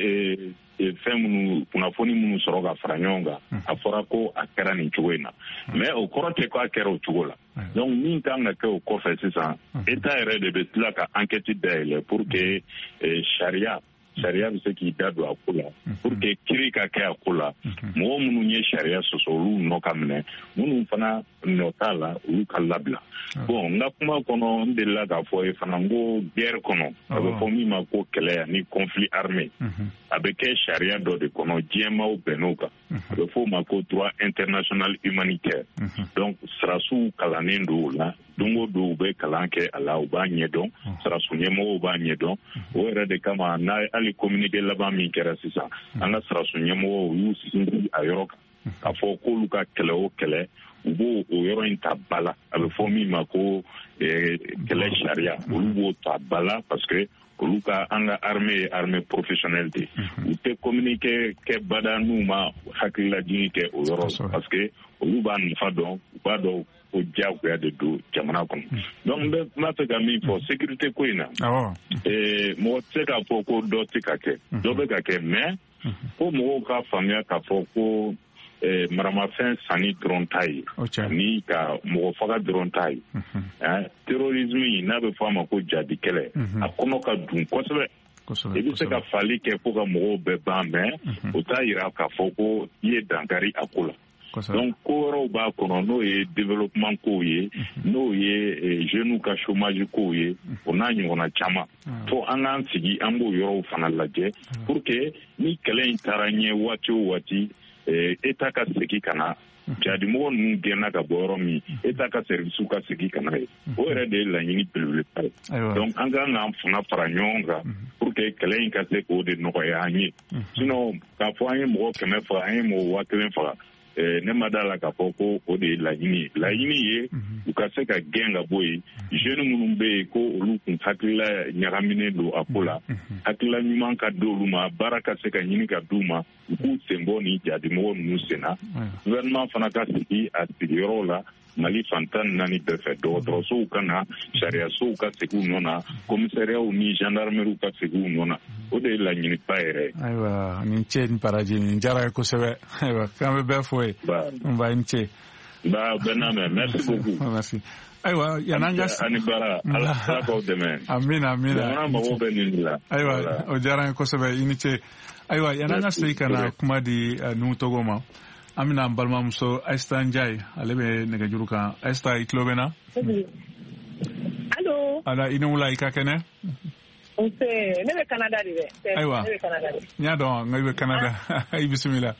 ye fɛn minnu kunnafoni minnu sɔrɔ ka fara ɲɔgɔn kan a fɔra ko a kɛra nin cogo in na mais o kɔrɔ tɛ ko a kɛra o cogo la donc min kan ka kɛ o kɔfɛ sisan état yɛrɛ de bɛ tila ka enquête dayɛlɛ pour que sariya sariya bɛ se k'i da don a ko la pour que kiri ka kɛ a ko la mɔgɔ minnu ye sariya sɔsɔ olu nɔ ka minɛ minnu fana nɔ t'a la olu ka labila bon n ka kuma kɔnɔ n delila k'a fɔ ye fana n ko guerre kɔnɔ a bɛ fɔ min ma ko kɛlɛ ani conflit armé a bɛ kɛ sariya dɔ de kɔnɔ diɲɛmaaw bɛnn'o kan a bɛ fɔ o ma ko droit international humanitaire donc sirasiw kalannen don o la don o don u bɛ kalan kɛ a la u b'a ɲɛdɔn sirasu ɲɛmɔgɔw b'a ɲɛdɔn o yɛrɛ de kama n'a hali communiqué laban min kɛra sisan an ka sirasu ɲɛmɔgɔw y'u sinsin a yɔrɔ kan k'a fɔ k'olu ka kɛlɛ o kɛlɛ u b'o o yɔrɔ in ta ba la a bɛ fɔ min ma ko kɛlɛ sariya olu b'o ta ba la parce que olu ka an ka armée ye armée professionnelle de u tɛ communiqué kɛ bada n'u ma hakililajigin kɛ o yɔrɔ parce que olu b'a nafa dɔn u b'a dɔn ko diyagoya de don jamana kɔnɔ donc n bɛ n'a fɛ ka min fɔ sécurité ko in na mɔgɔ tɛ se k'a fɔ ko dɔ tɛ ka kɛ dɔ bɛ ka kɛ mais ko mɔgɔw ka faamuya k'a fɔ ko maramafɛn sanni dɔrɔn t'a ye ni ka mɔgɔ faga dɔrɔn t'a ye terrorisme n'a bɛ fɔ a ma ko jadi kɛlɛ a kɔnɔ ka dun kosɛbɛ i bɛ se ka fali kɛ ko ka mɔgɔw bɛɛ ban mais o t'a yira k'a fɔ ko i ye dankari a ko la donc ko wɛrɛw b'a kɔnɔ n'o ye développement kow ye n'o ye jeunes ka chômage kow ye o n'a ɲɔgɔnna caman fo an k'an sigi an b'o yɔrɔw fana lajɛ pour que ni kɛlɛ in taara ɲɛ waati o waati état ka segin ka na jadimɔgɔ ninnu gɛnna ka bɔ yɔrɔ min état ka service ka segin ka na ye o yɛrɛ de ye laɲini belebeleba ye donc an k'an k'an fanga fara ɲɔgɔn kan pour que que kɛlɛ in ka se k'o de nɔgɔya an ye sinon k'a fɔ an ye mɔgɔ kɛmɛ faga an ye mɔgɔ waa kelen faga ne ma d'a la k'a fɔ ko o de ye laɲini ye laɲini ye u ka se ka gɛn ka bɔ yen jeune minnu bɛ yen ko olu kun hakilila ɲagaminen don a ko la hakilila ɲuman ka di olu ma baara ka se ka ɲini ka di u ma u k'u sen bɔ ni jadimɔgɔ ninnu sen na gouvernement fana ka sigi a sigiyɔrɔw la Mali fantan naani bɛɛ fɛ dɔgɔtɔrɔsow ka na sariyasow ka segin u nɔ na commissariats ni gendarmeries ka segin u nɔ na o de ye laɲiniba yɛrɛ. Ayiwa nin cɛ ni paraji nin diyara ye kosɛbɛ ayiwa k'an bɛ bɛɛ fɔ ye n ba ni ce. Ba bɛɛ n'a mɛn merci beaucoup. Merci. Ayiwa yan'an ka ani baara ala k'aw dɛmɛ. Amina amina. Jamana mago bɛ nin de la. Ayiwa o diyara n ye kosɛbɛ i ni ce. Ayiwa yan'an ka segin ka na kuma di Nuhu Togo ma. an bɛna balimamuso Aisata Njayi ale bɛ nɛgɛjuru kan. Aisata i tulo bɛ na? Allo. Ala i ni wula i ka kɛnɛ. Nse ne bɛ Canada de dɛ. Ayiwa ne bɛ Canada de. N y'a dɔn n ko i bɛ Canada i bisimila.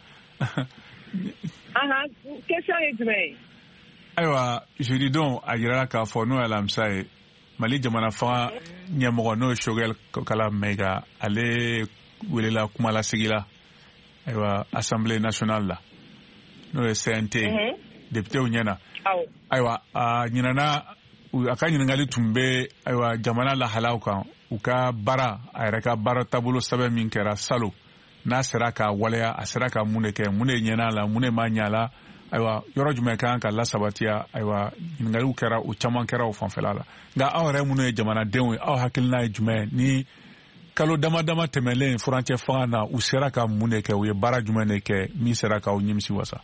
Ahan question ye jumɛn ye? Ayiwa jeudi don a jirala k'a fɔ n'o ye alamisa ye Mali jamana fanga ɲɛmɔgɔ n'o ye Choguel Kala Mayiga ale welela kumalasigi la ayiwa Assemblée nationale la n'o ye C N T député ɲɛna. Ayiwa a ɲinana a ka ɲininkali tun bɛ ayiwa jamana lahalaw kan u ka baara a yɛrɛ ka baara taabolo sɛbɛn min kɛra salon n'a sera ka waleya a sera ka mun de kɛ mun de ɲɛna la mun de ma ɲa la ayiwa yɔrɔ jumɛn kan ka lasabatiya ayiwa ɲininkaliw kɛra o caman kɛra o fanfɛla la nka aw yɛrɛ minnu ye jamanadenw ye aw hakilina ye jumɛn ni kalo dama dama tɛmɛlen furancɛ fanga na u sera ka mun de kɛ u ye baara jumɛn de kɛ min sera k'aw nimisi wasa?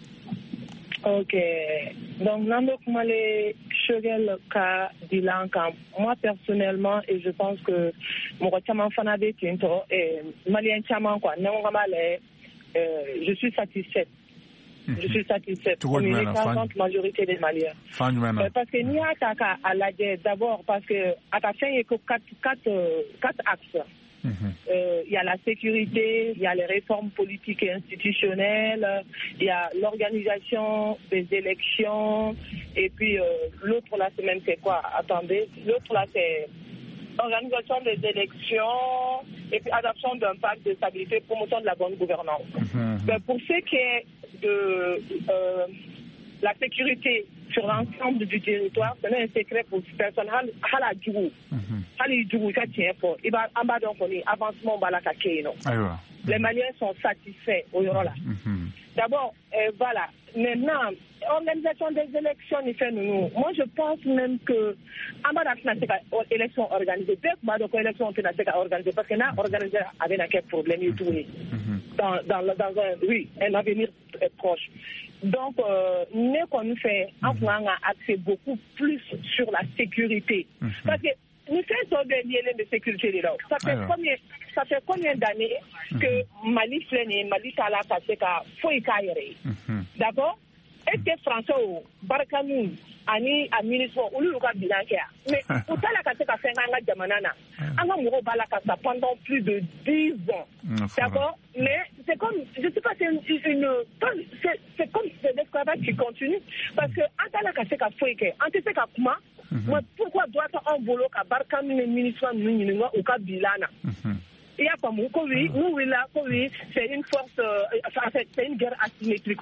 Ok, donc Nando Koumale Choguel ka bilan kan, moi personnellement, et je pense que mon chaman fanabe tinto et malien chaman quoi, non malais, je suis satisfaite. Je suis satisfaite. Pour une écrasante majorité des Maliens. Euh, parce que n'y a qu'à à la d'abord parce que à ta fin il y a que quatre quatre quatre axes. Il mm-hmm. euh, y a la sécurité, il y a les réformes politiques et institutionnelles, il y a l'organisation des élections, et puis euh, l'autre là c'est même c'est quoi? Attendez, l'autre là c'est organisation des élections et puis adoption d'un pacte de stabilité, promotion de la bonne gouvernance. Mm-hmm. Ben, pour ce qui est de euh, la sécurité sur l'ensemble du territoire, ce n'est un secret pour personne. Hala djougou. Hala djougou, ça tient fort. Il va en bas donc on est avancement balaka keino. Les Maliens sont satisfaits au Yorola. D'abord, euh, voilà. Maintenant, organisation des élections, il fait nous. Moi, je pense même que en bas d'élection élection organisée, dès que donc élection organisée, parce que là, organisé avec un problème et tout. Dans, dans, dans un, oui, un avenir proche. Donc, euh, nous, qu'on fait, on a accès beaucoup plus sur la sécurité. Mm-hmm. Parce que nous faisons des liens de sécurité là. Ça fait Alors. combien, ça fait combien d'années mm-hmm. que Mali Fleni, Mali Tala, Kaseka, Foïkaïre. D'accord? Est-ce que François Barkanou, Ani, administration, ou le cas bilan mais pour ça, la Kaseka fait un Jamanana. On a mouru Balakasa pendant plus de dix ans. D'accord? Mais c'est comme, je sais pas, c'est une, une c'est, c'est comme c'est l'esclavage qui continue. Parce que, en tant que Kaseka Foïke, en tant que Kuma, pourquoi doit-on vouloir qu'à Barkanou, le ministre, nous, ou qu'à Bilana? Il y a comme oui, nous, là, oui, c'est une force, euh, enfin, c'est une guerre asymétrique.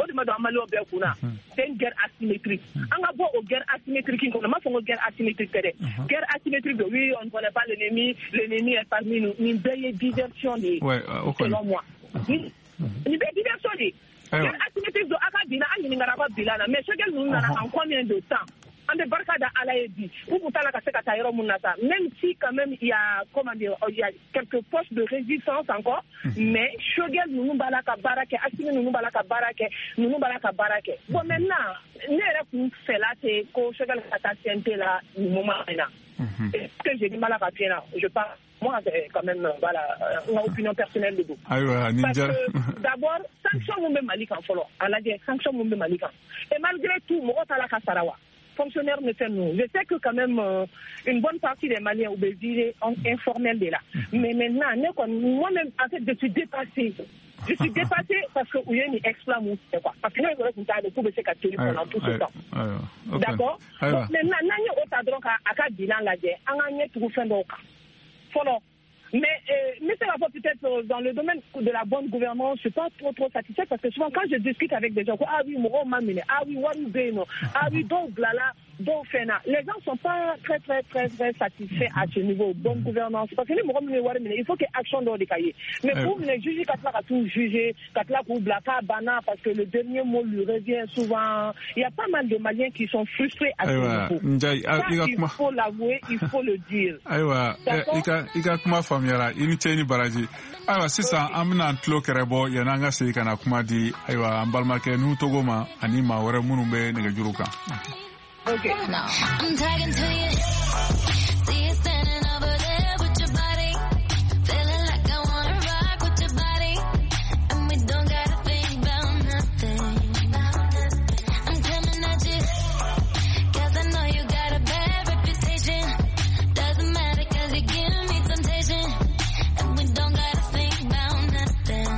C'est une guerre asymétrique. On a beau aux guerres asymétriques, on a pas une guerre asymétrique. Guerre asymétrique, oui, on ne connaît pas l'ennemi, l'ennemi est parmi nous. Une belle diversion, selon moi. Une belle diversion. Guerre asymétrique de Akabina, il n'y a pas de bilan, mais ce qu'elle nous a en combien de temps? Même si quand même il y a, comment dire, il y a quelques postes de résistance encore, mm-hmm. mais Choguel nous nous balaka barake, Assimi nous nous balaka barake, nous nous balaka barake. Bon maintenant, nous fait là c'est que Choguel Kata là, au moment là. Est-ce que j'ai du mal à rappeler là? Je parle, moi c'est quand même, voilà, une opinion personnelle de vous. Parce que d'abord, sanction Moumbe Malikan follow, à la guerre, sanction Moumbe Malikan. Et malgré tout, Moro Talaka Sarawa. Fonctionnaires ne fait nous. Je sais que quand même euh, une bonne partie des Maliens ont des idées informelles de là. Mais maintenant, moi-même, en fait, je suis dépassée. Je suis dépassée parce que où il y a une exploit, c'est quoi? Parce que nous, on a de coups de ces pendant tout ce temps. D'accord? Donc maintenant, nous avons autant de à quatre bilans la guerre. On a tout fait donc. Follow. Mais, euh, mais ça va pas peut-être dans le domaine de la bonne gouvernance, je suis pas trop trop satisfaite parce que souvent quand je discute avec des gens, ah oui, Moro Mamine, ah oui, Warubeno, ah oui, donc Blala, donc Fena, les gens sont pas très très très très satisfaits à ce niveau, bonne gouvernance. Parce que les Moro Mamine, Warubeno, il faut qu'il y ait action dans les cahiers. Mais pour les juger, Katla a tout jugé, Katla pour Blaka, Bana, parce que le dernier mot lui revient souvent. Il y a pas mal de Maliens qui sont frustrés à ce niveau. Ça, il faut l'avouer, il faut le dire. Ika kuma famiyara ini teni baraji aiwa sisan an bɛna tulo kɛrɛ bɔ yanni an ka segin ka na kuma di aiwa an balimakɛ n'u togo ma ani maa wɛrɛ minnu bɛ nɛgɛjuru kan. Okay. No. I'm talking to you. See you standing over there with your body. Feeling like I wanna rock with your body. And we don't gotta think about nothing. I'm coming at you. Cause I know you got a bad reputation. Doesn't matter cause you give me temptation. And we don't gotta think about nothing.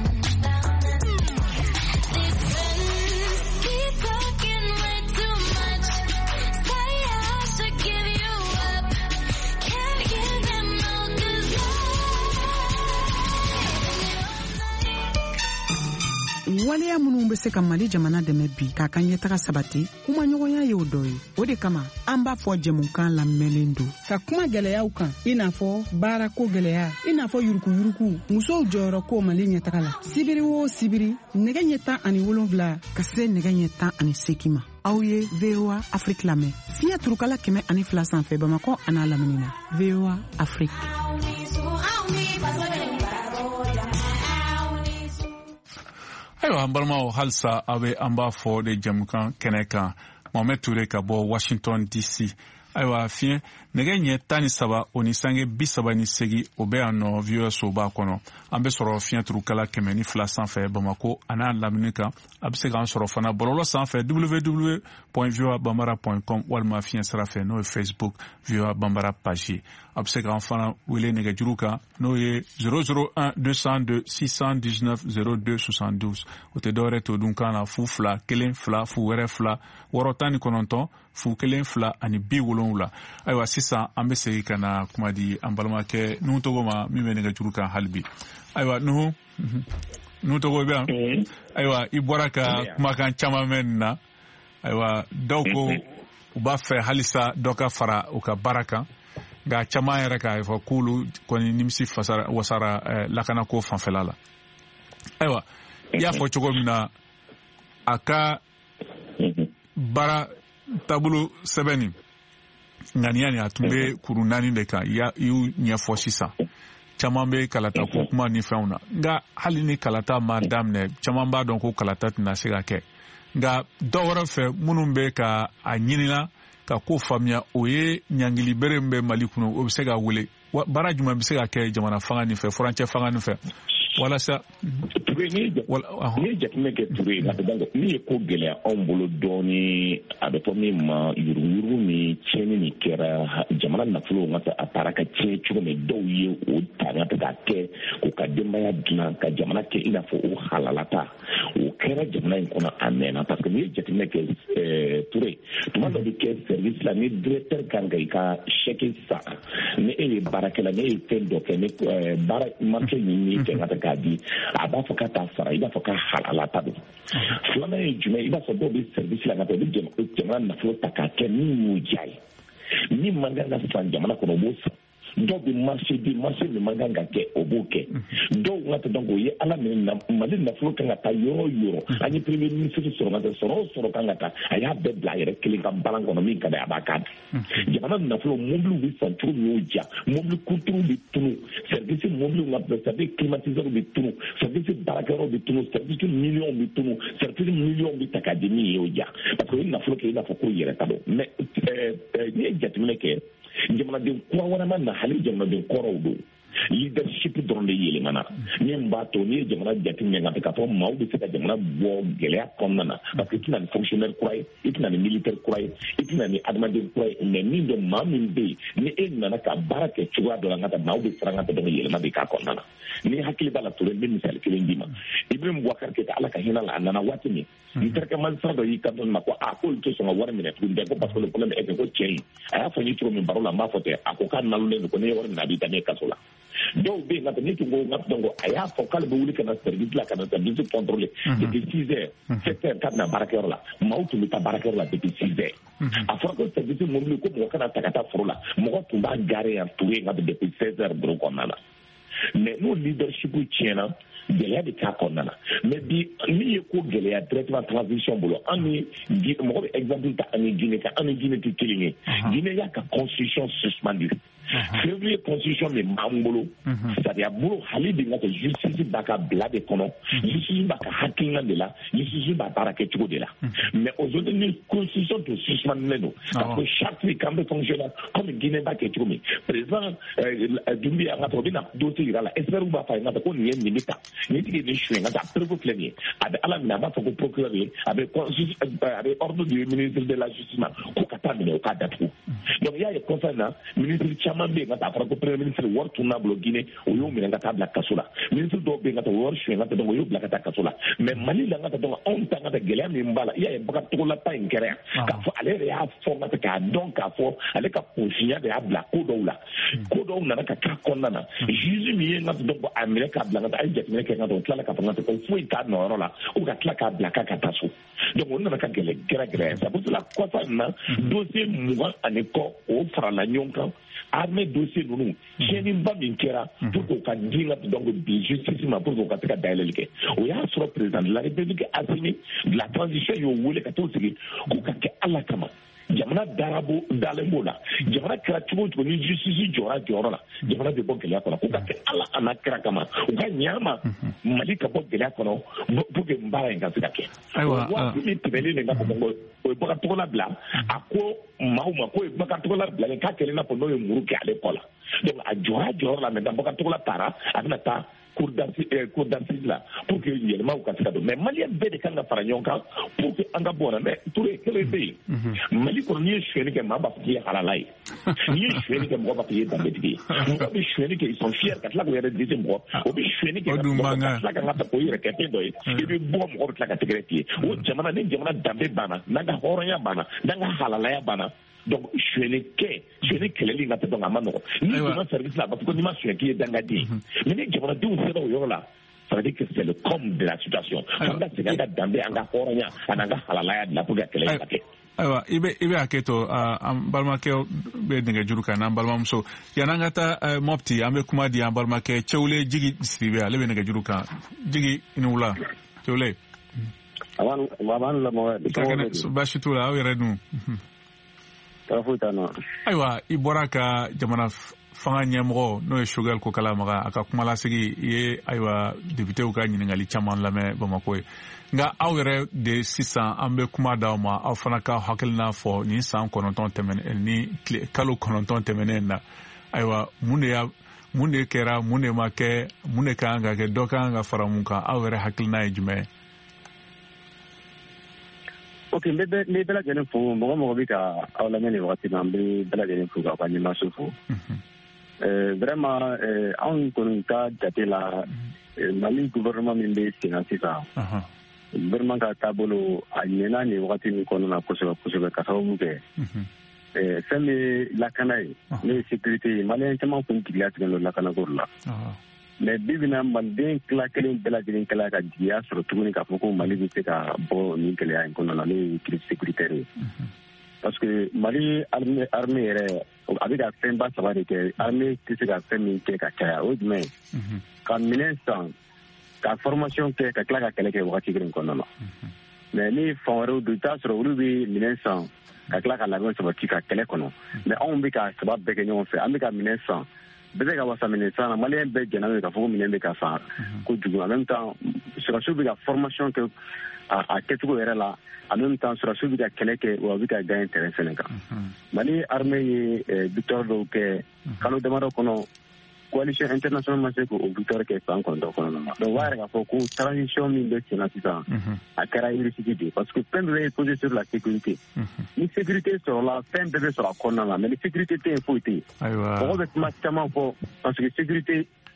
These friends keep talking way too much. Say I should give you up. Can't give them no good love. Waleya minnu bɛ se ka Mali jamana dɛmɛ bi k'a ka ɲɛtaga sabati kuma ɲɔgɔnya ye o dɔ ye. O de kama an b'a fɔ jɛmukan lamɛnlen don ka kuma gɛlɛyaw kan i n'a fɔ baarako gɛlɛya i n'a fɔ yuruguyurugu musow jɔyɔrɔ ko Mali ɲɛtaga la sibiri o sibiri nɛgɛ ɲɛ tan ani wolonwula ka se nɛgɛ ɲɛ tan ani seegin ma. Aw ye V O A Afrique lamɛn fiɲɛ turukala kɛmɛ ani fila sanfɛ Bamakɔ a n'a lamini na. V O A Afrique. Ayiwa an balimaw halisa aw bɛ an b'a fɔ de jamukan kɛnɛ kan Mohamed Ture ka bɔ Washington D C. Ayiwa fiɲɛ nɛgɛ ɲɛ tan ni saba o ni sange bi saba ni seegin o bɛ yan nɔ V O A soba kɔnɔ. An bɛ sɔrɔ fiɲɛ turukala kɛmɛ ni fila sanfɛ Bamako a n'a lamini kan. A bɛ se k'an sɔrɔ fana bɔlɔlɔ sanfɛ w w w point v o a bambara point com walima fiɲɛ sira fɛ n'o ye Facebook V O A Bambara page ye. A bɛ se k'an fana wele nɛgɛjuru kan n'o ye zéro zéro un deux cent deux six cent dix-neuf zéro deux soixante-douze. O tɛ dɔwɛrɛ to dun kan na fu fila kelen fila fu wɛrɛ fila wɔɔrɔ tan ni kɔnɔntɔn fu kelen fila ani bi wolonwula. Ayiwa sisan an bɛ segin ka na kuma di an balimakɛ Nuhu Togo ma min bɛ nɛgɛjuru kan hali bi. Ayiwa Nuhu Nuhu Togo bɛ yan. Ayiwa i bɔra ka kumakan caman mɛn nin na. Ayiwa dɔw ko u b'a fɛ halisa dɔ ka fara u ka baara kan nka caman yɛrɛ k'a fɔ k'olu kɔni nimisi fasara wasara lakanako fanfɛla la. Ayiwa i y'a fɔ cogo min na a ka baara taabolo sɛbɛnni ŋaniya nin a tun bɛ kuru naani de kan i y'u ɲɛfɔ sisan caman bɛ kalata ko kuma ni fɛnw na nka hali ni kalata ma daminɛ caman b'a dɔn ko kalata tɛna se ka kɛ nka dɔw wɛrɛ fɛ minnu bɛ ka a ɲinina ka ko faamuya o ye ɲangili bere min bɛ Mali kɔnɔ o bɛ se ka wele baara jumɛn bɛ se ka kɛ jamana fanga nin fɛ furancɛ fanga nin fɛ walasa Ture ni ye jateminɛ kɛ Ture a bɛ dɔn min ye ko gɛlɛya anw bolo dɔɔni a bɛ fɔ min ma yuruguyurugu ni tiɲɛni ni kɛra jamana nafolo ka a taara ka tiɲɛ cogo min dɔw ye o ta ka k'a kɛ k'u ka denbaya dilan ka jamana kɛ i n'a fɔ o halalata o kɛra jamana in kɔnɔ a mɛnna parce que n'i ye jateminɛ kɛ Ture tuma dɔ bɛ kɛ service la ni directeur kan ka i ka chèque sara ni e ye baarakɛla ne ye fɛn dɔ kɛ ni baara marché ɲini kɛ ka k'a di a b'a fɔ ka taa sara i b'a fɔ ka halalata don filanan ye jumɛn i b'a fɔ dɔw bɛ service la ka taa u bɛ jamana nafolo ta k'a kɛ min y'u diya ye min man kan ka san jamana kɔnɔ o b'o san dɔw bɛ marché di marché min man kan ka kɛ o b'o kɛ dɔw ka donc o ye ala minɛ Mali nafolo kan ka taa yɔrɔ yɔrɔ an ye premier ministre sɔrɔ ka taa sɔrɔ o sɔrɔ kan ka taa a y'a bɛɛ bila a yɛrɛ kelen ka balan kɔnɔ min ka di a b'a k'a di jamana nafolo mobiliw bɛ san cogo min y'o diya mobili kuruturuw bɛ tunu service mobiliw ka service climatiseur bɛ tunu service baarakɛyɔrɔ bɛ tunu service miliyɔn bɛ tunu service miliyɔn bɛ ta k'a di min ye o diya parce que o ye nafolo kɛ i n'a fɔ ko yɛrɛ ta don mais n'i ye jateminɛ kɛ jamanaden kura wɛrɛ ma na hali jamanaden kɔrɔw don leadership dɔrɔn de yɛlɛmana min b'a to n'i ye jamana jateminɛ k'a fɔ maaw bɛ se ka jamana bɔ gɛlɛya kɔnɔna na parce que i tɛna ni fonctionnaire kura ye i tɛna ni militaire kura ye i tɛna ni adamaden kura ye mais min dɔ maa min bɛ yen ni e nana ka baara kɛ cogoya dɔ la nka maaw bɛ siran ka dɔn yɛlɛma bɛ k'a kɔnɔna na ni hakili b'a la Ture n bɛ misali kelen d'i ma Ibrahim Boubacar Keita Ala ka hinɛ la a nana waati min n terikɛ magistrat dɔ y'i kanto ma ko a k'olu tɛ sɔn ka wari minɛ tuguni dɛ ko parce que le problème est que ko cɛ in a y'a fɔ n ye cogo min baro la n b'a fɔ tɛ a ko k'a nalonnen don ko ne ye wari minɛ a b'i ta ne ye kaso la dɔw bɛ yen nka ni tun ko n ka dɔn a y'a fɔ k'ale bɛ wuli ka na service la ka na service contrôler depuis six heures sept heures k'a bɛna baarakɛyɔrɔ la maaw tun bɛ taa baarakɛyɔrɔ la depuis six heures a fɔra ko service mobile ko mɔgɔ kana ta ka taa foro la mɔgɔ tun b'a gare yan ture nka depuis seize heures dɔrɔn kɔnɔna la mais n'o leadership tiɲɛna gɛlɛya de k'a kɔnɔna na mais bi min ye ko gɛlɛya directement transition bolo an ni mɔgɔ bɛ exemple ta an ni Guinée kan an ni Guinée tɛ kelen ye Guinée y'a ka constitution suspendu février constitution min b'an bolo sariya bolo hali de ka justice b'a ka bila de kɔnɔ justice b'a ka hakilina de la justice b'a baara kɛ cogo de la mais aujourd'hui ni constitution tun suspendilen don parce que chaque week an bɛ fonctionner comme Guinée b'a kɛ cogo min président Doumbouya an ka tɔgɔ bɛ na dossier yira la experts b'a fɔ a ye ko nin ye nin bɛ ta nin tigi ye nin suɲɛ nka a preuve filɛ nin ye a bɛ ala minɛ a b'a fɔ ko procureur ye a bɛ a bɛ ordre du ministre de la justice ma ko ka taa minɛ o k'a datugu donc y'a ye kɔfɛ na ministre caman bɛ yen ka taa fɔra ko premier ministre wari tun n'a bolo Guinée o y'o minɛ ka taa bila kaso la ministre dɔw bɛ yen ka taa wari suɲɛ ka taa donc o y'o bila ka taa kaso la mais Mali la ka taa donc anw ta ka taa gɛlɛya min b'a la y'a ye bagatɔgɔlata in kɛra yan k'a fɔ ale yɛrɛ y'a fɔ ka taa k'a dɔn k'a fɔ ale ka kunfinya de y'a bila ko dɔw la ko dɔw nana ka k'a kɔnɔna na juge min ye ka taa donc a minɛ k'a bila ka taa a ye jateminɛ kɛ ka taa o tilala ka fɔ ka taa ko foyi t'a nɔyɔrɔ la ou ka tila k'a bila k'a ka taa so donc o nana ka gɛlɛ gɛrɛ gɛrɛ yan c'est pour cela kɔsa in na dossier mugan ani kɔ o farala ɲɔgɔn kan armée dossier ninnu tiɲɛniba min kɛra pour que o ka di ka donc bi justice ma pour que o ka se ka dayɛlɛli kɛ o y'a sɔrɔ président de la république Assimi de la transition y'o wele ka t'o sigi k'o ka kɛ ala kama jamana darabo dalen b'o la jamana kɛra cogo cogo ni justice jɔra jɔyɔrɔ la jamana bɛ bɔ gɛlɛya kɔnɔ k'o ka kɛ ala a n'a kɛra kama u ka ɲɛ ma Mali ka bɔ gɛlɛya kɔnɔ pour que baara in ka se ka kɛ waati min tɛmɛnen de ka fɔ ko o ye bagatɔgɔla bila a ko maaw ma k'o ye bagatɔgɔla bilalen k'a kɛlen n'a fɔ n'o ye muru kɛ ale kɔ la donc a jɔra jɔyɔrɔ la maintenant bagatɔgɔla taara a bɛna taa cour d'assises la pour que yɛlɛmaw ka se ka don mais maliyɛn bɛɛ de kan ka fara ɲɔgɔn kan pour que an ka bɔ na mais Touré kelen bɛ yen Mali kɔnɔ n'i ye suyɛni kɛ maa b'a fɔ k'i ye halala ye n'i ye suyɛni kɛ mɔgɔ b'a fɔ k'i ye danbetigi ye mɔgɔ bɛ suyɛni kɛ ils sont fiers ka tila k'o yɛrɛ dise mɔgɔ o bɛ suyɛni kɛ ka tila ka n ka ta k'o yɛrɛ kɛ fɛn dɔ ye i bɛ bɔ mɔgɔ bɛ tila ka tɛgɛrɛ f'i ye o jamana ni jamana danbe banna n'an ka hɔrɔnya banna n'an ka halalaya banna donc suyɛni kɛ suyɛni kɛlɛli ka tɛ donc a ma nɔgɔ n'i donna service la a b'a fɔ ko n'i ma suyɛn k'i ye dangaden ye mais ni jamanadenw sera o yɔrɔ la ça veut dire que c'est le com de la situation an ka segin an ka danbe an ka hɔrɔnya ani an ka halalaya de la pour que kɛlɛ ka kɛ ayiwa i bɛ i bɛ hakɛ to an balimakɛ bɛ nɛgɛjuru kan n'an balimamuso yan'an ka taa Mopti an bɛ kuma di an balimakɛ Cɛwule Jigi Sidibe ale bɛ nɛgɛjuru kan Jigi i ni wula Cɛwule baasi t'u la aw yɛrɛ dun ayiwa i bɔra ka jamana fanga ɲɛmɔgɔ n'o ye Choguel Kokala Maga a ka kumalasigi i ye ayiwa députéw ka ɲininkali caman lamɛn Bamako ye nka aw yɛrɛ de sisan an bɛ kuma d'aw ma aw fana ka hakilina fɔ nin san kɔnɔntɔn tɛmɛnen ni kalo kɔnɔntɔn tɛmɛnen na ayiwa mun de y'a mun de kɛra mun de ma kɛ mun de kan ka kɛ dɔ kan ka fara mun kan aw yɛrɛ hakilina ye jumɛn ye. Ok, n bɛ bɛɛ lajɛlen fo mɔgɔ mɔgɔ bɛ ka aw lamɛn nin wagati na n bɛ bɛɛ lajɛlen fo k'aw ka ɲɛmaaso fo. Vraiment anw kɔni ka jate la Mali gouvernement min bɛ sen na sisan gouvernement ka taabolo a ɲɛna nin wagati min kɔnɔna na kosɛbɛ kosɛbɛ ka sababu kɛ fɛn bɛ lakana ye n'o ye sécurité ye maliyɛn caman kun jigiya tigɛ don lakanako la. Mais bi bi na maliden tila kelen bɛɛ lajɛlen kɛla ka jigiya sɔrɔ tuguni k'a fɔ ko Mali bɛ se ka bɔ nin gɛlɛya in kɔnɔna na n'o ye crise sécuritaire ye. Parce que Mali armée armée yɛrɛ a bɛ ka fɛnba saba de kɛ armée tɛ se ka fɛn min kɛ ka caya o ye jumɛn ye ka minɛn san ka formation kɛ ka tila ka kɛlɛ kɛ wagati kelen kɔnɔna na. Mais ni fan wɛrɛw don i t'a sɔrɔ olu bɛ minɛn san ka tila ka labɛn sabati ka kɛlɛ kɔnɔ mais anw bɛ ka saba bɛɛ kɛ ɲɔgɔn fɛ an bɛ ka minɛn san bɛɛ bɛ ka wasa minɛn san na maliyɛn bɛɛ jɛnna n'o ye k'a fɔ ko minɛn bɛ ka san kojugu en même temps sɔrɔsiw bɛ ka formation kɛ a kɛcogo yɛrɛ la en même temps sɔrɔsiw bɛ ka kɛlɛ kɛ wa u bɛ ka gagner terrain fɛnɛ kan. Mali armée ye victoire dɔw kɛ kalo damadɔ kɔnɔ coalition internationale ma se k'o victoire kɛ san kɔnɔntɔn kɔnɔna na donc o b'a yɛrɛ k'a fɔ ko transition min bɛ sen na sisan a kɛra réussite de parce que fɛn bɛɛ bɛ posé sur la sécurité ni sécurité sɔrɔla fɛn bɛɛ bɛ sɔrɔ a kɔnɔna na mais ni sécurité tɛ yen foyi tɛ yen mɔgɔ bɛ kuma caman fɔ parce que sécurité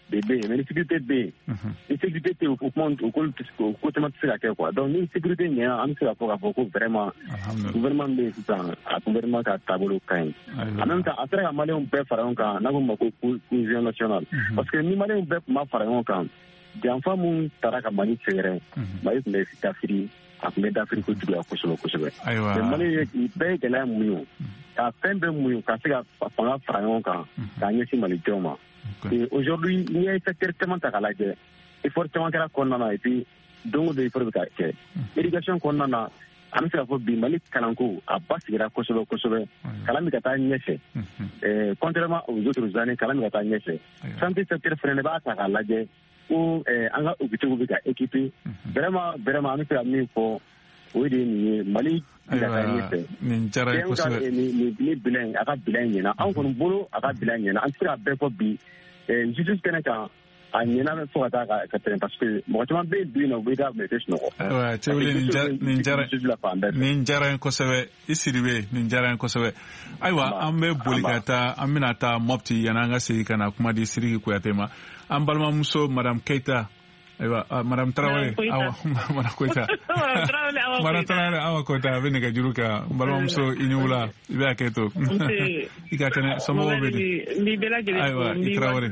de bɛ yen mais ni sécurité bɛ yen ni sécurité tɛ yen o kuma o ko caman tɛ se ka kɛ quoi donc ni sécurité ɲɛna an bɛ se ka fɔ k'a fɔ ko vraiment gouvernement bɛ yen sisan a gouvernement ka taabolo ka ɲi en même temps a sera ka maliyɛnw bɛɛ fara ɲɔgɔn kan n'a ko ma ko cohésion nationale parce que ni maliyɛnw bɛɛ tun ma fara ɲɔgɔn kan janfa mun taara ka Mali sɛgɛrɛ Mali tun bɛ dafiri a tun bɛ dafiri ko juguya kosɛbɛ kosɛbɛ mais Mali ye bɛɛ ye gɛlɛya mun ye ka fɛn bɛɛ mun ye ka se ka fanga fara ɲɔgɔn kan k'a ɲɛsin malidenw ma et aujourd'hui n'i ye secteur caman ta k'a lajɛ effort caman kɛra kɔnɔna na et puis don o don effort bɛ ka kɛ éducation kɔnɔna na an bɛ se ka fɔ bi Mali kalanko a basigira kosɛbɛ kosɛbɛ kalan bɛ ka taa ɲɛfɛ contrairement aux autres années kalan bɛ ka taa ɲɛfɛ santé secteur fɛnɛ ne b'a ta k'a lajɛ ko an ka hôpitaux bɛ ka équiper vraiment vraiment an bɛ se ka min fɔ o de ye nin ye Mali bɛ ka taa ɲɛfɛ nin diyara ye kosɛbɛ ni bilan a ka bilan ɲɛna an kɔni bolo a ka bilan ɲɛna an tɛ se ka bɛɛ fɔ bi justice kɛnɛ kan a ɲɛna fo ka taa ka tɛmɛ parce que mɔgɔ caman bɛ yen bi na u bɛ taa mais tɛ sunɔgɔ. Ayiwa Cɛwele nin diyara nin diyara n kosɛbɛ i Sidibe nin diyara n kosɛbɛ ayiwa an bɛ boli ka taa an bɛna taa Mopti yanni an ka segin ka na kuma di Sidiki Kuyate ma an balimamuso Madame Keita ayiwa Madame Tarawele awa Madame Keita Madame Tarawele awa Keita a bɛ nɛgɛjuru kan n balimamuso i ni wula i bɛ hakɛ to i ka kɛnɛ somɔgɔw bɛ di ayiwa i Tarawele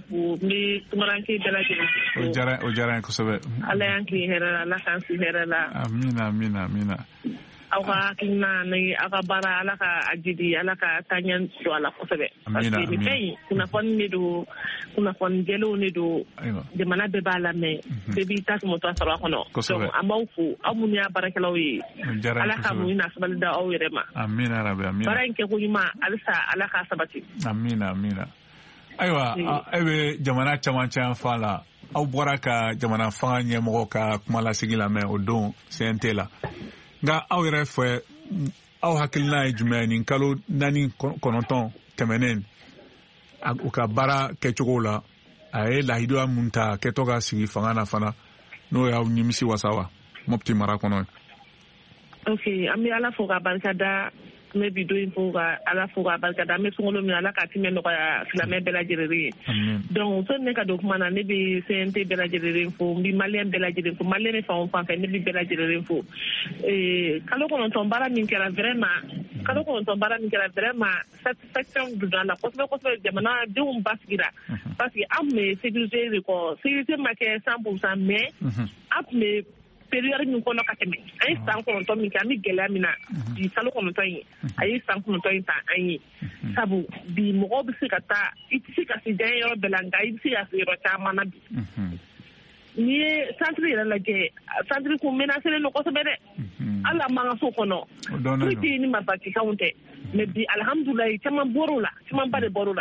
o diyara o diyara n kosɛbɛ Ala y'an k'i hɛrɛ la Ala k'an si hɛrɛ la amina amina amina aw ka hakilina ni aw ka baara Ala ka a jidi Ala ka taaɲɛ don a la kosɛbɛ parce que nin fɛn in kunnafoni de don kunnafoni jɛlenw de don jamana bɛɛ b'a lamɛn bɛɛ b'i ta tɔmɔtɔ sɔrɔ a kɔnɔ donc an b'aw fo aw minnu y'a baarakɛlaw ye Ala ka muɲu n'a sabali da aw yɛrɛ ma amina rabi amina baara in kɛko ɲuman halisa Ala k'a sabati amina amina ayiwa e bɛ jamana caman caman fa la aw bɔra ka jamana fanga ɲɛmɔgɔ ka kumalasigi lamɛn o don C N T la nka aw yɛrɛ fɛ aw hakilina ye jumɛn ye nin kalo naani kɔnɔntɔn tɛmɛnen u ka baara kɛcogo la a ye lahiduya mun ta kɛtɔ ka sigi fanga na fana n'o y'aw nimisi wasa wa Mopti mara kɔnɔ. ok an bɛ Ala fo ka barika da an bɛ bi don in fo ka Ala fo ka barika da an bɛ sunkalo min Ala ka timɛ nɔgɔya silamɛ bɛɛ lajɛlen ye donc sɔni ne ka don kuma na ne bɛ C N T bɛɛ lajɛlen fo n bɛ maliyɛn bɛɛ lajɛlen fo maliyɛn fan o fan fɛ ne bɛ bɛɛ lajɛlen fo kalo kɔnɔntɔn baara min kɛra vraiment kalo kɔnɔntɔn baara min kɛra vraiment satisfaction donna la kosɛbɛ kosɛbɛ jamanadenw basigira parce que an tun bɛ sécurité de kɔ sécurité ma kɛ cent pour cent mais an tun bɛ période min kɔnɔ ka tɛmɛ an ye san kɔnɔntɔn min kɛ an bɛ gɛlɛya min na bi kalo kɔnɔntɔn in a ye san kɔnɔntɔn in ta an ye sabu bi mɔgɔw bɛ se ka taa i tɛ se ka se diɲɛ yɔrɔ bɛɛ la nka i bɛ se ka se yɔrɔ caman na bi n'i ye centre yɛrɛ lajɛ centre kun menacelen don kosɛbɛ dɛ hali an b'an ka so kɔnɔ foyi ni marifacikanw tɛ mais bi alihamudulilayi caman bɔr'o la camanba de bɔr'o la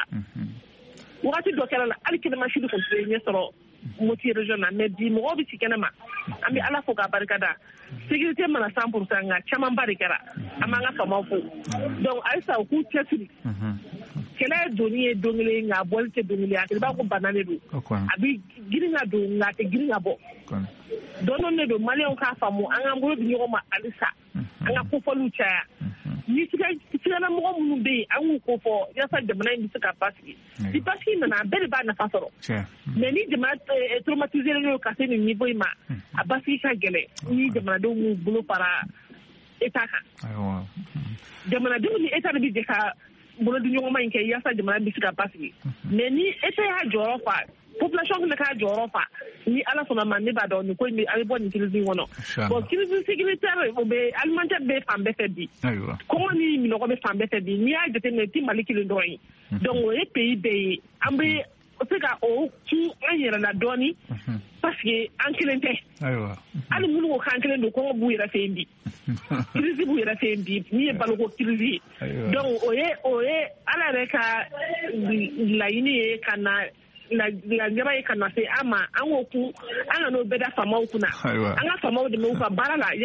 wagati dɔ kɛra la hali kɛnɛmasigi tun tɛ ɲɛ sɔrɔ Mopti région na mais bi mɔgɔw bɛ ci kɛnɛ ma an bɛ Ala fo k'a barika da sécurité mana cent pour cent nka camanba de kɛra an b'an ka faamaw fo donc halisa u k'u cɛsiri kɛlɛ ye doni ye don kelen nka a bɔli tɛ don kelen a tɛ b'a ko bana de don a bɛ girin ka don nka a tɛ girin ka bɔ dɔɔnin de don maliyɛnw k'a faamu an k'an bolo di ɲɔgɔn ma halisa an ka kofɔliw caya ni sigana mɔgɔ minnu bɛ yen an k'u ko fɔ yaasa jamana in bɛ se ka basigi ni basigi nana bɛɛ de b'a nafa sɔrɔ mais ni jamana traumatisé don ka se nin niveau in ma a basigi ka gɛlɛn ni jamanadenw m'u bolo fara état kan jamanadenw ni état de bɛ jɛ ka bolo di ɲɔgɔn ma in kɛ yaasa jamana bɛ se ka basigi mais ni état y'a jɔyɔrɔ fa population fana k'a jɔyɔrɔ fa ni Ala sɔnna ma ne b'a dɔn nin ko in a bɛ bɔ nin crise in kɔnɔ bon crise sécuritaire o bɛ alimentaire bɛ fan bɛɛ fɛ bi kɔngɔ ni minɔgɔ bɛ fan bɛɛ fɛ bi n'i y'a jateminɛ ti Mali kelen dɔrɔn ye donc o ye pays bɛɛ ye an bɛ se ka o kun an yɛrɛ la dɔɔni parce que an kelen tɛ hali minnu ko k'an kelen don kɔngɔ b'u yɛrɛ fɛ yen bi crise b'u yɛrɛ fɛ yen bi min ye baloko crise ye donc o ye o ye Ala yɛrɛ ka laɲini ye ka na lajaba ye ka na se an ma an k'o kun an ka n'o bɛɛ da faamaw kunna an ka faamaw dɛmɛ u ka baara la yaasa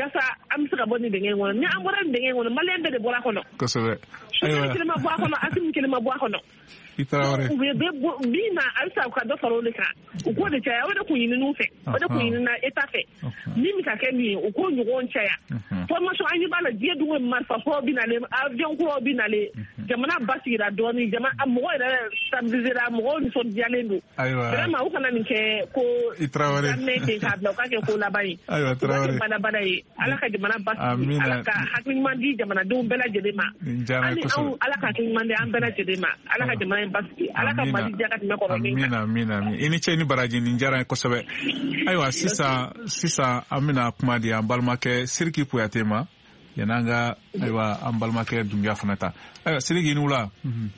am se ka bɔ ni dingɛ kɔnɔ ni an bɔra ni dingɛ kɔnɔ maliyɛn bɛɛ de bɔra kɔnɔ kosɛbɛ ayiwa kelen ma bɔ a kɔnɔ Assimi kelen ma bɔ a kɔnɔ i Traoré u bɛ bi na alisa u ka dɔ fara o de kan u k'o de caya o de kun ɲinini fɛ o de kun ɲinina État fɛ min bɛ ka kɛ min ye u k'o ɲɔgɔn caya formation an ɲɛ b'a la diɲɛ dunko marifa fɔlɔ bɛ nalen avion kuraw bɛ nalen jamana basigira dɔɔnin jamana mɔgɔ yɛrɛ stabilisera mɔgɔw nisɔndiyalen don vraiment u kana nin kɛ ko i Traoré jamais ten k'a bila u ka kɛ ko laban ye ayiwa Traoré badabada ye ala ka jamana basigi ala ka hakili ɲuman di jamanadenw bɛɛ lajɛlen ma ani anw ala ka hakili ɲuman di an bɛɛ lajɛlen ma ala ka jamana in basigi ala ka Mali diya ka tɛmɛ kɔrɔlen kan amina amina amina i ni cɛ ni baraji nin diyara n ye kosɛbɛ ayiwa sisan sisan an bɛna kuma di an balimakɛ Sidiki Kuyate ma yan'an ka ayiwa an balimakɛ Dunbiya fana ta ayiwa Sidiki i ni wula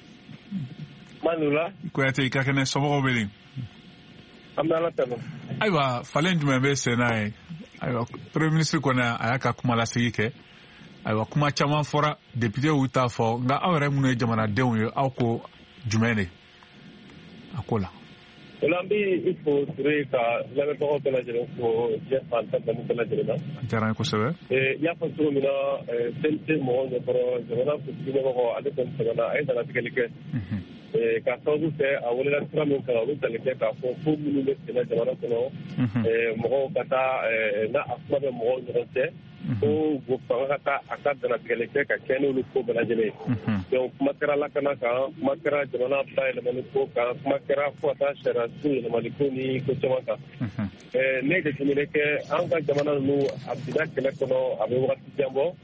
Manula Kuyate i ka kɛnɛ somɔgɔw bɛ yen an bɛ ala tanu ayiwa falen jumɛn bɛ sen na ye ayiwa premier ministre kɔni a y'a ka kuma lasigi kɛ ayiwa kuma caman fɔra député y'u ta fɔ nka aw yɛrɛ minnu ye jamanadenw ye aw ko jumɛn de a ko la o la an bɛ i fo Ture ka lamɛnbagaw bɛɛ lajɛlen fo diɲɛ fan tan ni bɛɛ lajɛlen na a diyara n ye kosɛbɛ i y'a fɔ cogo min na C N T mɔgɔw ɲɛkɔrɔ jamana kuntigi ɲɛmɔgɔ ale kɔni sɛgɛnna a ye dalatigɛli kɛ ka sababu kɛ a welela sira min kan a bɛ tali kɛ k'a fɔ ko minnu bɛ senna jamana kɔnɔ mɔgɔw ka taa n'a a kuma bɛ mɔgɔw ɲɔgɔn cɛ ko fanga ka taa a ka dalatigɛli kɛ ka kɛ n'olu ko bɛɛ lajɛlen donc kuma kɛra lakana kan kuma kɛra jamana bayɛlɛmali ko kan kuma kɛra fo ka taa sariyaso yɛlɛmali ko ni ko caman kan ne ye jateminɛ kɛ an ka jamana ninnu a bila kɛlɛ kɔnɔ a bɛ wagati jan bɔ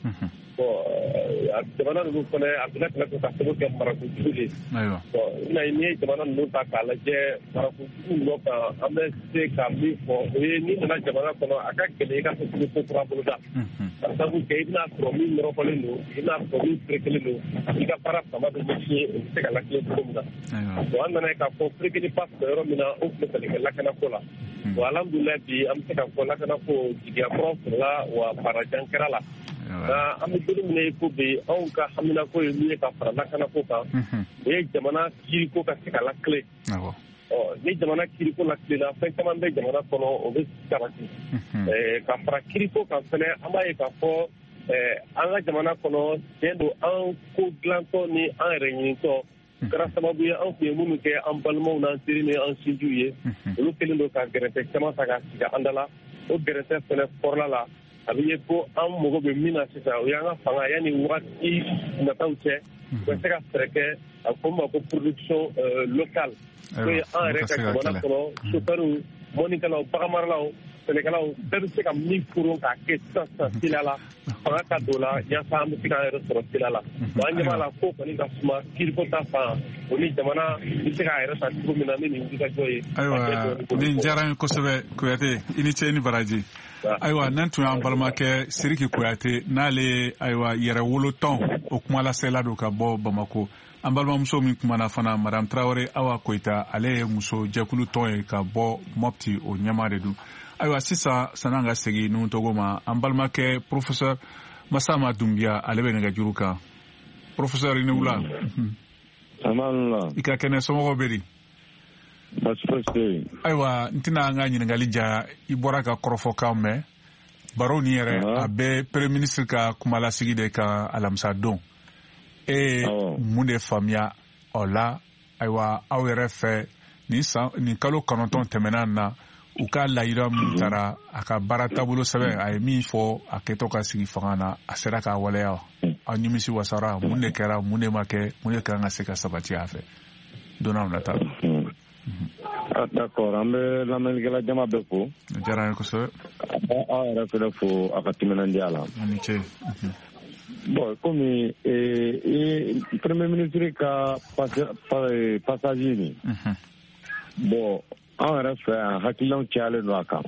jamana ninnu fana a bila kɛlɛ kɔnɔ ka sababu kɛ marakujugu de ye n'i ye jamana ninnu ta k'a lajɛ marakujugu nɔ kan an bɛ se ka min fɔ o ye n'i nana jamana kɔnɔ a ka gɛlɛn i ka fɔ ko kura boloda ka sababu kɛ i bɛna sɔrɔ min nɔrɔfɔlen don i bɛna sɔrɔ min ferekelen don i ka baara fanga bɛ ɲɛsin o bɛ se ka lakile cogo min na bon an nana k'a fɔ ferekeli pas yɔrɔ min na o tun bɛ tali kɛ lakanako la bon alhamdulilayi bi an bɛ se ka fɔ lakanako jigiya kɔrɔ sɔrɔla wa baarajan kɛra la nka an bɛ don min ko bi anw ka haminako ye min ye ka fara lakanako kan o ye jamana kiriko ka se ka lakile ni jamana kiriko lakilela fɛn caman bɛ jamana kɔnɔ o bɛ sabati ka fara kiriko kan fɛnɛ an b'a ye k'a fɔ an ka jamana kɔnɔ tiɲɛ don an ko dilantɔ ni an yɛrɛ ɲinitɔ kɛra sababu ye an tun ye minnu kɛ an balimaw n'an teri ni an sinjiw ye olu kɛlen don ka gɛrɛntɛ caman ta ka sigi an da la o gɛrɛntɛ fɛnɛ fɔrɔla la a bɛ ye ko an mago bɛ min na sisan o y'an ka fanga yanni wagati nataw cɛ u bɛ se ka fɛɛrɛ kɛ a ko ma ko production locale n'o ye an yɛrɛ ka jamana kɔnɔ sofɛriw mɔnikɛlaw baganmaralaw sɛnɛkɛlaw bɛɛ bɛ se ka min furu k'a kɛ sisan sisan teliya la fanga ka don la yaasa an bɛ se k'an yɛrɛ sɔrɔ teliya la wa an ɲɛ b'a la ko kɔni ka suma kiriko ta fan o ni jamana bɛ se k'a yɛrɛ ta cogo min na ni nin wulikajɔ ye. ayiwa nin diyara n ye kosɛbɛ Kuyate i ni cɛ i ni baraji. ayiwa n'an tun y'an balimakɛ Sidiki Kuyate n'ale ayiwa yɛrɛ wolotɔn o kuma lasela don ka bɔ Bamako an balimamuso min kumana fana Madame Traoré Awa Koyita ale ye muso jɛkulu tɔn ye ka bɔ Mopti o ɲɛma de don ayiwa sisan san'an ka segin ninnu tɔgɔ ma an balimakɛ Professeur Masama Dunbiya ale bɛ nɛgɛjuru kan Professeur i ni wula i ka kɛnɛ somɔgɔw bɛ di ayiwa n tɛna an ka ɲininkali ja i bɔra ka kɔrɔfɔkan mɛn baro ni yɛrɛ a bɛ premier ministre ka kumalasigi de kan alamisa don e mun de faamuya o la ayiwa aw yɛrɛ fɛ nin san nin kalo kɔnɔntɔn tɛmɛnan na u ka laɲini min taara a ka baara taabolo sɛbɛn a ye min fɔ a kɛtɔ ka sigi fanga na a sera k'a waleya aw nimisi wasara mun de kɛra mun de ma kɛ mun de kan ka se ka sabati a fɛ don n'a nata la. D'accord, an bɛ lamɛnnikɛla jama bɛɛ fo. A diyara n ye kosɛbɛ. Aw yɛrɛ fɛnɛ fo a ka timinandiya la. A ni ce. Bon, komi premier ministre ka passage nin bon an yɛrɛ fɛ yan hakililaw cayalen don a kan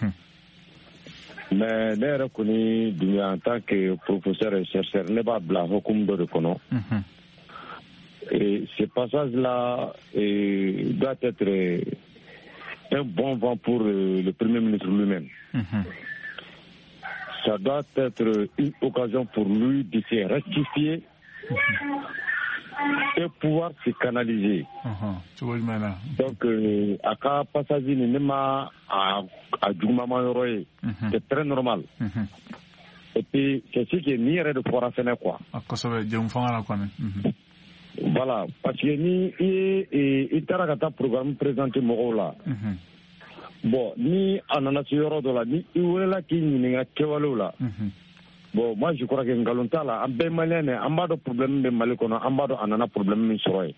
mais ne yɛrɛ kɔni Dunbiya en tant que professeur et chercheur ne b'a bila hukumu dɔ de kɔnɔ. Et ce passage-là euh, doit être euh, un bon vent pour euh, le Premier ministre lui-même. Mm-hmm. Ça doit être une occasion pour lui de se rectifier mm-hmm. et pouvoir se canaliser. Mm-hmm. Donc, euh, à cas passage, il n'est pas à Djoumama Yoroye. C'est très normal. Mm-hmm. et puis c'est ce qui est ni de fora fene quoi kosɛbɛ jɛmu fanga la kɔni voilà parce que ni i i taara ka taa programme présenter mɔgɔw la bon ni a nana se yɔrɔ dɔ la ni i welela k'i ɲininka kɛwalew la bon moi je crois que ngalon t'a la an bɛɛ maliyɛn an b'a dɔn problème bɛ Mali kɔnɔ an b'a dɔn a nana problème min sɔrɔ ye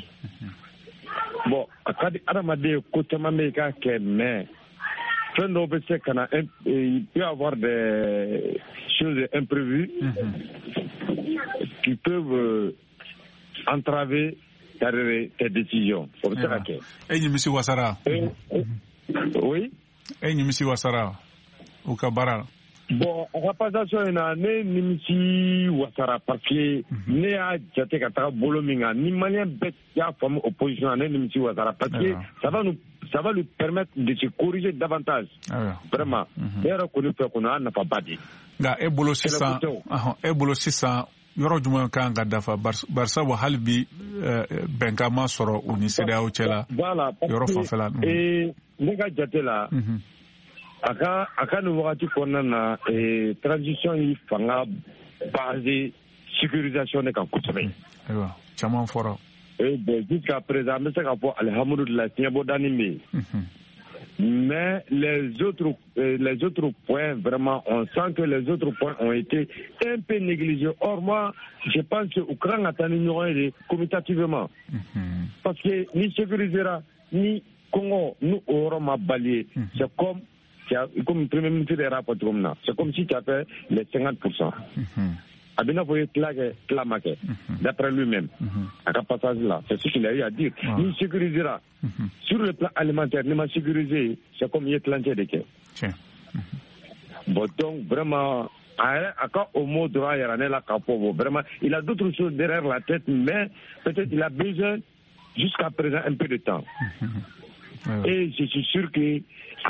bon a ka di adamaden ko caman bɛ yen k'a kɛ mais fɛn dɔw bɛ se ka na il peut y avoir des choses imprévues qui peuvent entraver tes décisions. O bɛ se ka kɛ. E nimisi wasara. Oui. E nimisi wasara u ka baara la. Bon a ka passation in na ne nimisi wasara parce que ne y'a jate ka taga bolo min kan ni maliyɛn bɛɛ y'a faamu opposition na ne nimisi wasara parce que ça va nous ça va lui permettre de se corriger davantage. Vraiment. Ne yɛrɛ kɔni fɛ kɔni a nafaba de. Nka e bolo sisan e bolo sisan yɔrɔ jumɛn kan ka dafa barisa wa hali bi bɛnkan ma sɔrɔ u ni C D A O cɛ la yɔrɔ fanfɛla. Ne ka jate la a ka a ka nin wagati kɔnɔna na transition yi fanga basé sécurisation de kan kosɛbɛ. Ayiwa caman fɔra. Bon jusqu'à présent an bɛ se ka fɔ alihamudulilayi fiɲɛbɔdani bɛ yen. Mais les autres, euh, les autres points, vraiment, on sent que les autres points ont été un peu négligés. Or, moi, je pense que l'Ukraine a été commutativement. Mm-hmm. Parce que ni sécurisera, ni Congo, nous aurons à balayer. Mm-hmm. C'est comme, comme le premier ministre des rapports comme ça. C'est comme si tu as fait les cinquante pour cent. Mm-hmm. Abina voyait clamaquer, d'après lui-même, à ce passage-là. C'est ce qu'il a eu à dire. Wow. Il sécurisera. Mm-hmm. Sur le plan alimentaire, il m'a sécurisé, c'est comme il est planté de quai. Bon, donc, vraiment, au mot droit, il y a la capo, vraiment, il a d'autres choses derrière la tête, mais peut-être il a besoin, jusqu'à présent, un peu de temps. Mm-hmm. Ouais. Et je suis sûr que,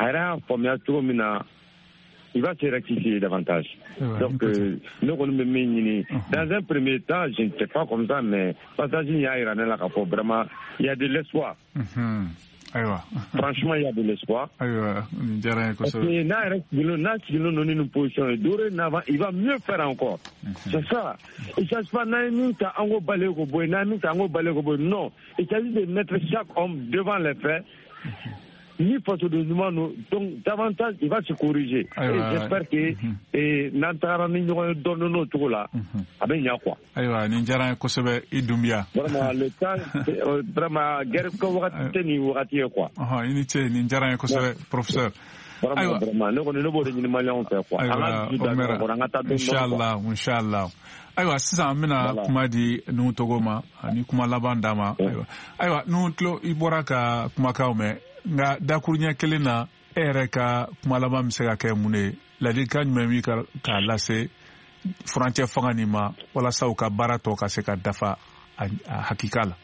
il va se rectifier davantage. Ouais, donc, euh, nous, on me met dans un premier temps, je ne sais pas comme ça, mais passage, il y a vraiment, il y a de l'espoir. Mm-hmm. Franchement, il y a de l'espoir. Parce que une position il va mieux faire encore. Mm-hmm. C'est ça. Il ne s'agit pas non. Il s'agit de mettre chaque homme devant les faits. Mm-hmm. Ni photo de nous, donc davantage il va se corriger. Et j'espère que n'entara ni ɲɔgɔn donne nos tours là. A bɛ ɲa quoi. Ayiwa nin diyara n ye kosɛbɛ i Dunbiya. Vraiment le temps vraiment guerre ko wagati tɛ nin wagati ye quoi. Ɔhɔn i ni ce nin diyara n ye kosɛbɛ professeur. Vraiment vraiment ne kɔni ne b'o de ɲini maliyɛnw fɛ quoi. Ayiwa Omera inshallah inshallah. Ayiwa sisan an bɛna kuma di Nuhu Togo ma ani kuma laban d'a ma. Ayiwa ayiwa Nuhu tulo i bɔra ka kumakanw mɛn. Nga dakurunya kelen na e yɛrɛ ka kuma laban bɛ se ka kɛ mun de ladilikan jumɛn b'i k'a lase furancɛ fanga nin ma walasa u ka baara tɔ ka se ka dafa a hakika la.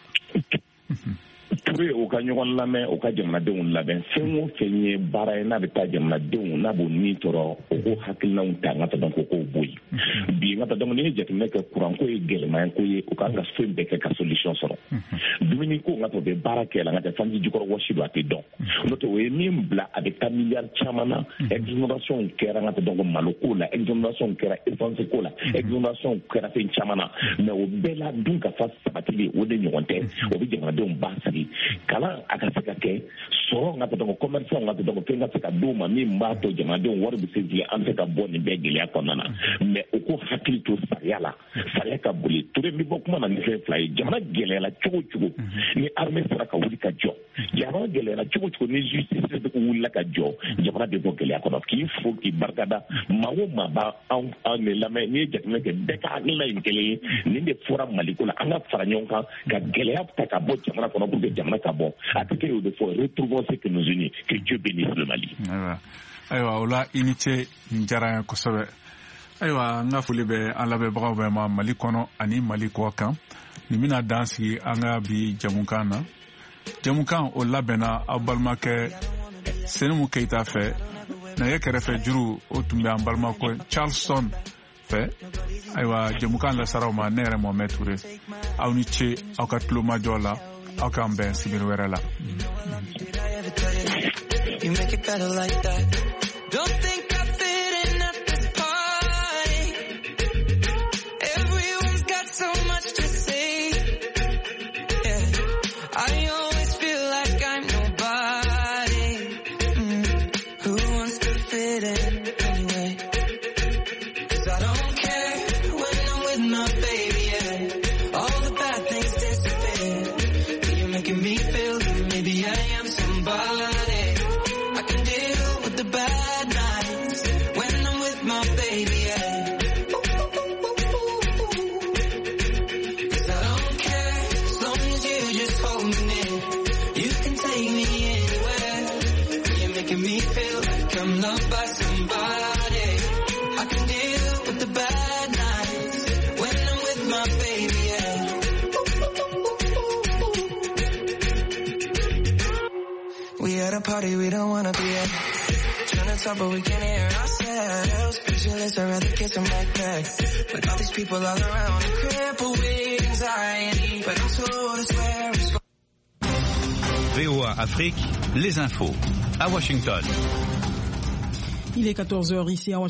Touré o ka ɲɔgɔn lamɛn o ka jamanadenw labɛn fɛn o fɛn ye baara ye n'a bɛ taa jamanadenw n'a b'o ni tɔɔrɔ o ko hakilinaw ta an ka taa dɔn ko k'o bɔ yen bi an ka taa dɔn n'i ye jateminɛ kɛ kuranko ye gɛlɛman ko ye o kan ka fɛn bɛɛ kɛ ka solution sɔrɔ dumuni ko n ka tɔ bɛ baara kɛ la n ka tɛ famille jukɔrɔ wɔsi don a tɛ dɔn n'o tɛ o ye min bila a bɛ taa miliyari caman na exonération kɛra n ka tɛ dɔn ko malo ko la exonération kɛra essence ko la exonération kɛra fɛn caman na mais o bɛɛ la dun ka fa sabatili o de ɲɔgɔn tɛ o bɛ jamanadenw ba sigi kalan a ka se ka kɛ sɔrɔ n ka tɔgɔ commerçant n ka tɔgɔ fɛn ka se ka d'o ma min b'a to jamanadenw wari bɛ se jigin an bɛ se ka bɔ nin bɛɛ gɛlɛya kɔnɔna na mais o ko hakili to sariya la sariya ka boli Touré n bɛ bɔ kuma na ni fɛn fila ye jamana gɛlɛyara cogo o cogo ni armée sera ka wuli ka jɔ jamana gɛlɛyara cogo o cogo ni justice wulila ka jɔ jamana bɛ bɔ gɛlɛya kɔnɔ k'i fo k'i barikada maa o maa b'a anw anw de lamɛn n'i ye jateminɛ kɛ bɛɛ ka hakilina ye kelen ye nin de fɔra Maliko la an ka fara ɲɔgɔn kan ka gɛlɛya ta ka bɔ jamana kɔnɔ pour que jamana ka bɔ a tɛ kɛ o de fɔ retrouvons ce que nous unit que Dieu bénisse le Mali. Ayiwa ayiwa o la i ni ce nin diyara n ye kosɛbɛ ayiwa n ka foli bɛ an lamɛnbagaw bɛɛ ma Mali kɔnɔ ani Mali kɔ kan nin bɛna dan sigi an ka bi jamukan na jamukan o labɛnna aw balimakɛ Senimu Keyita fɛ nɛgɛ kɛrɛfɛ juru o tun bɛ an balimakɛ Charleston fɛ ayiwa jamukan lasaraw ma ne yɛrɛ Mohamed Touré aw ni ce aw ka tulomajɔ la aw k'an bɛn sibiri wɛrɛ la. You make it better like that. Don't think I fit in at this party. stop, but we can hear ourselves. Pictureless, I'd rather kiss a backpack. With all these people all around, I'm crippled with anxiety, but I'm told it's where it's going. V O A Afrique, les infos, à Washington. Il est quatorze heures ici à Washington.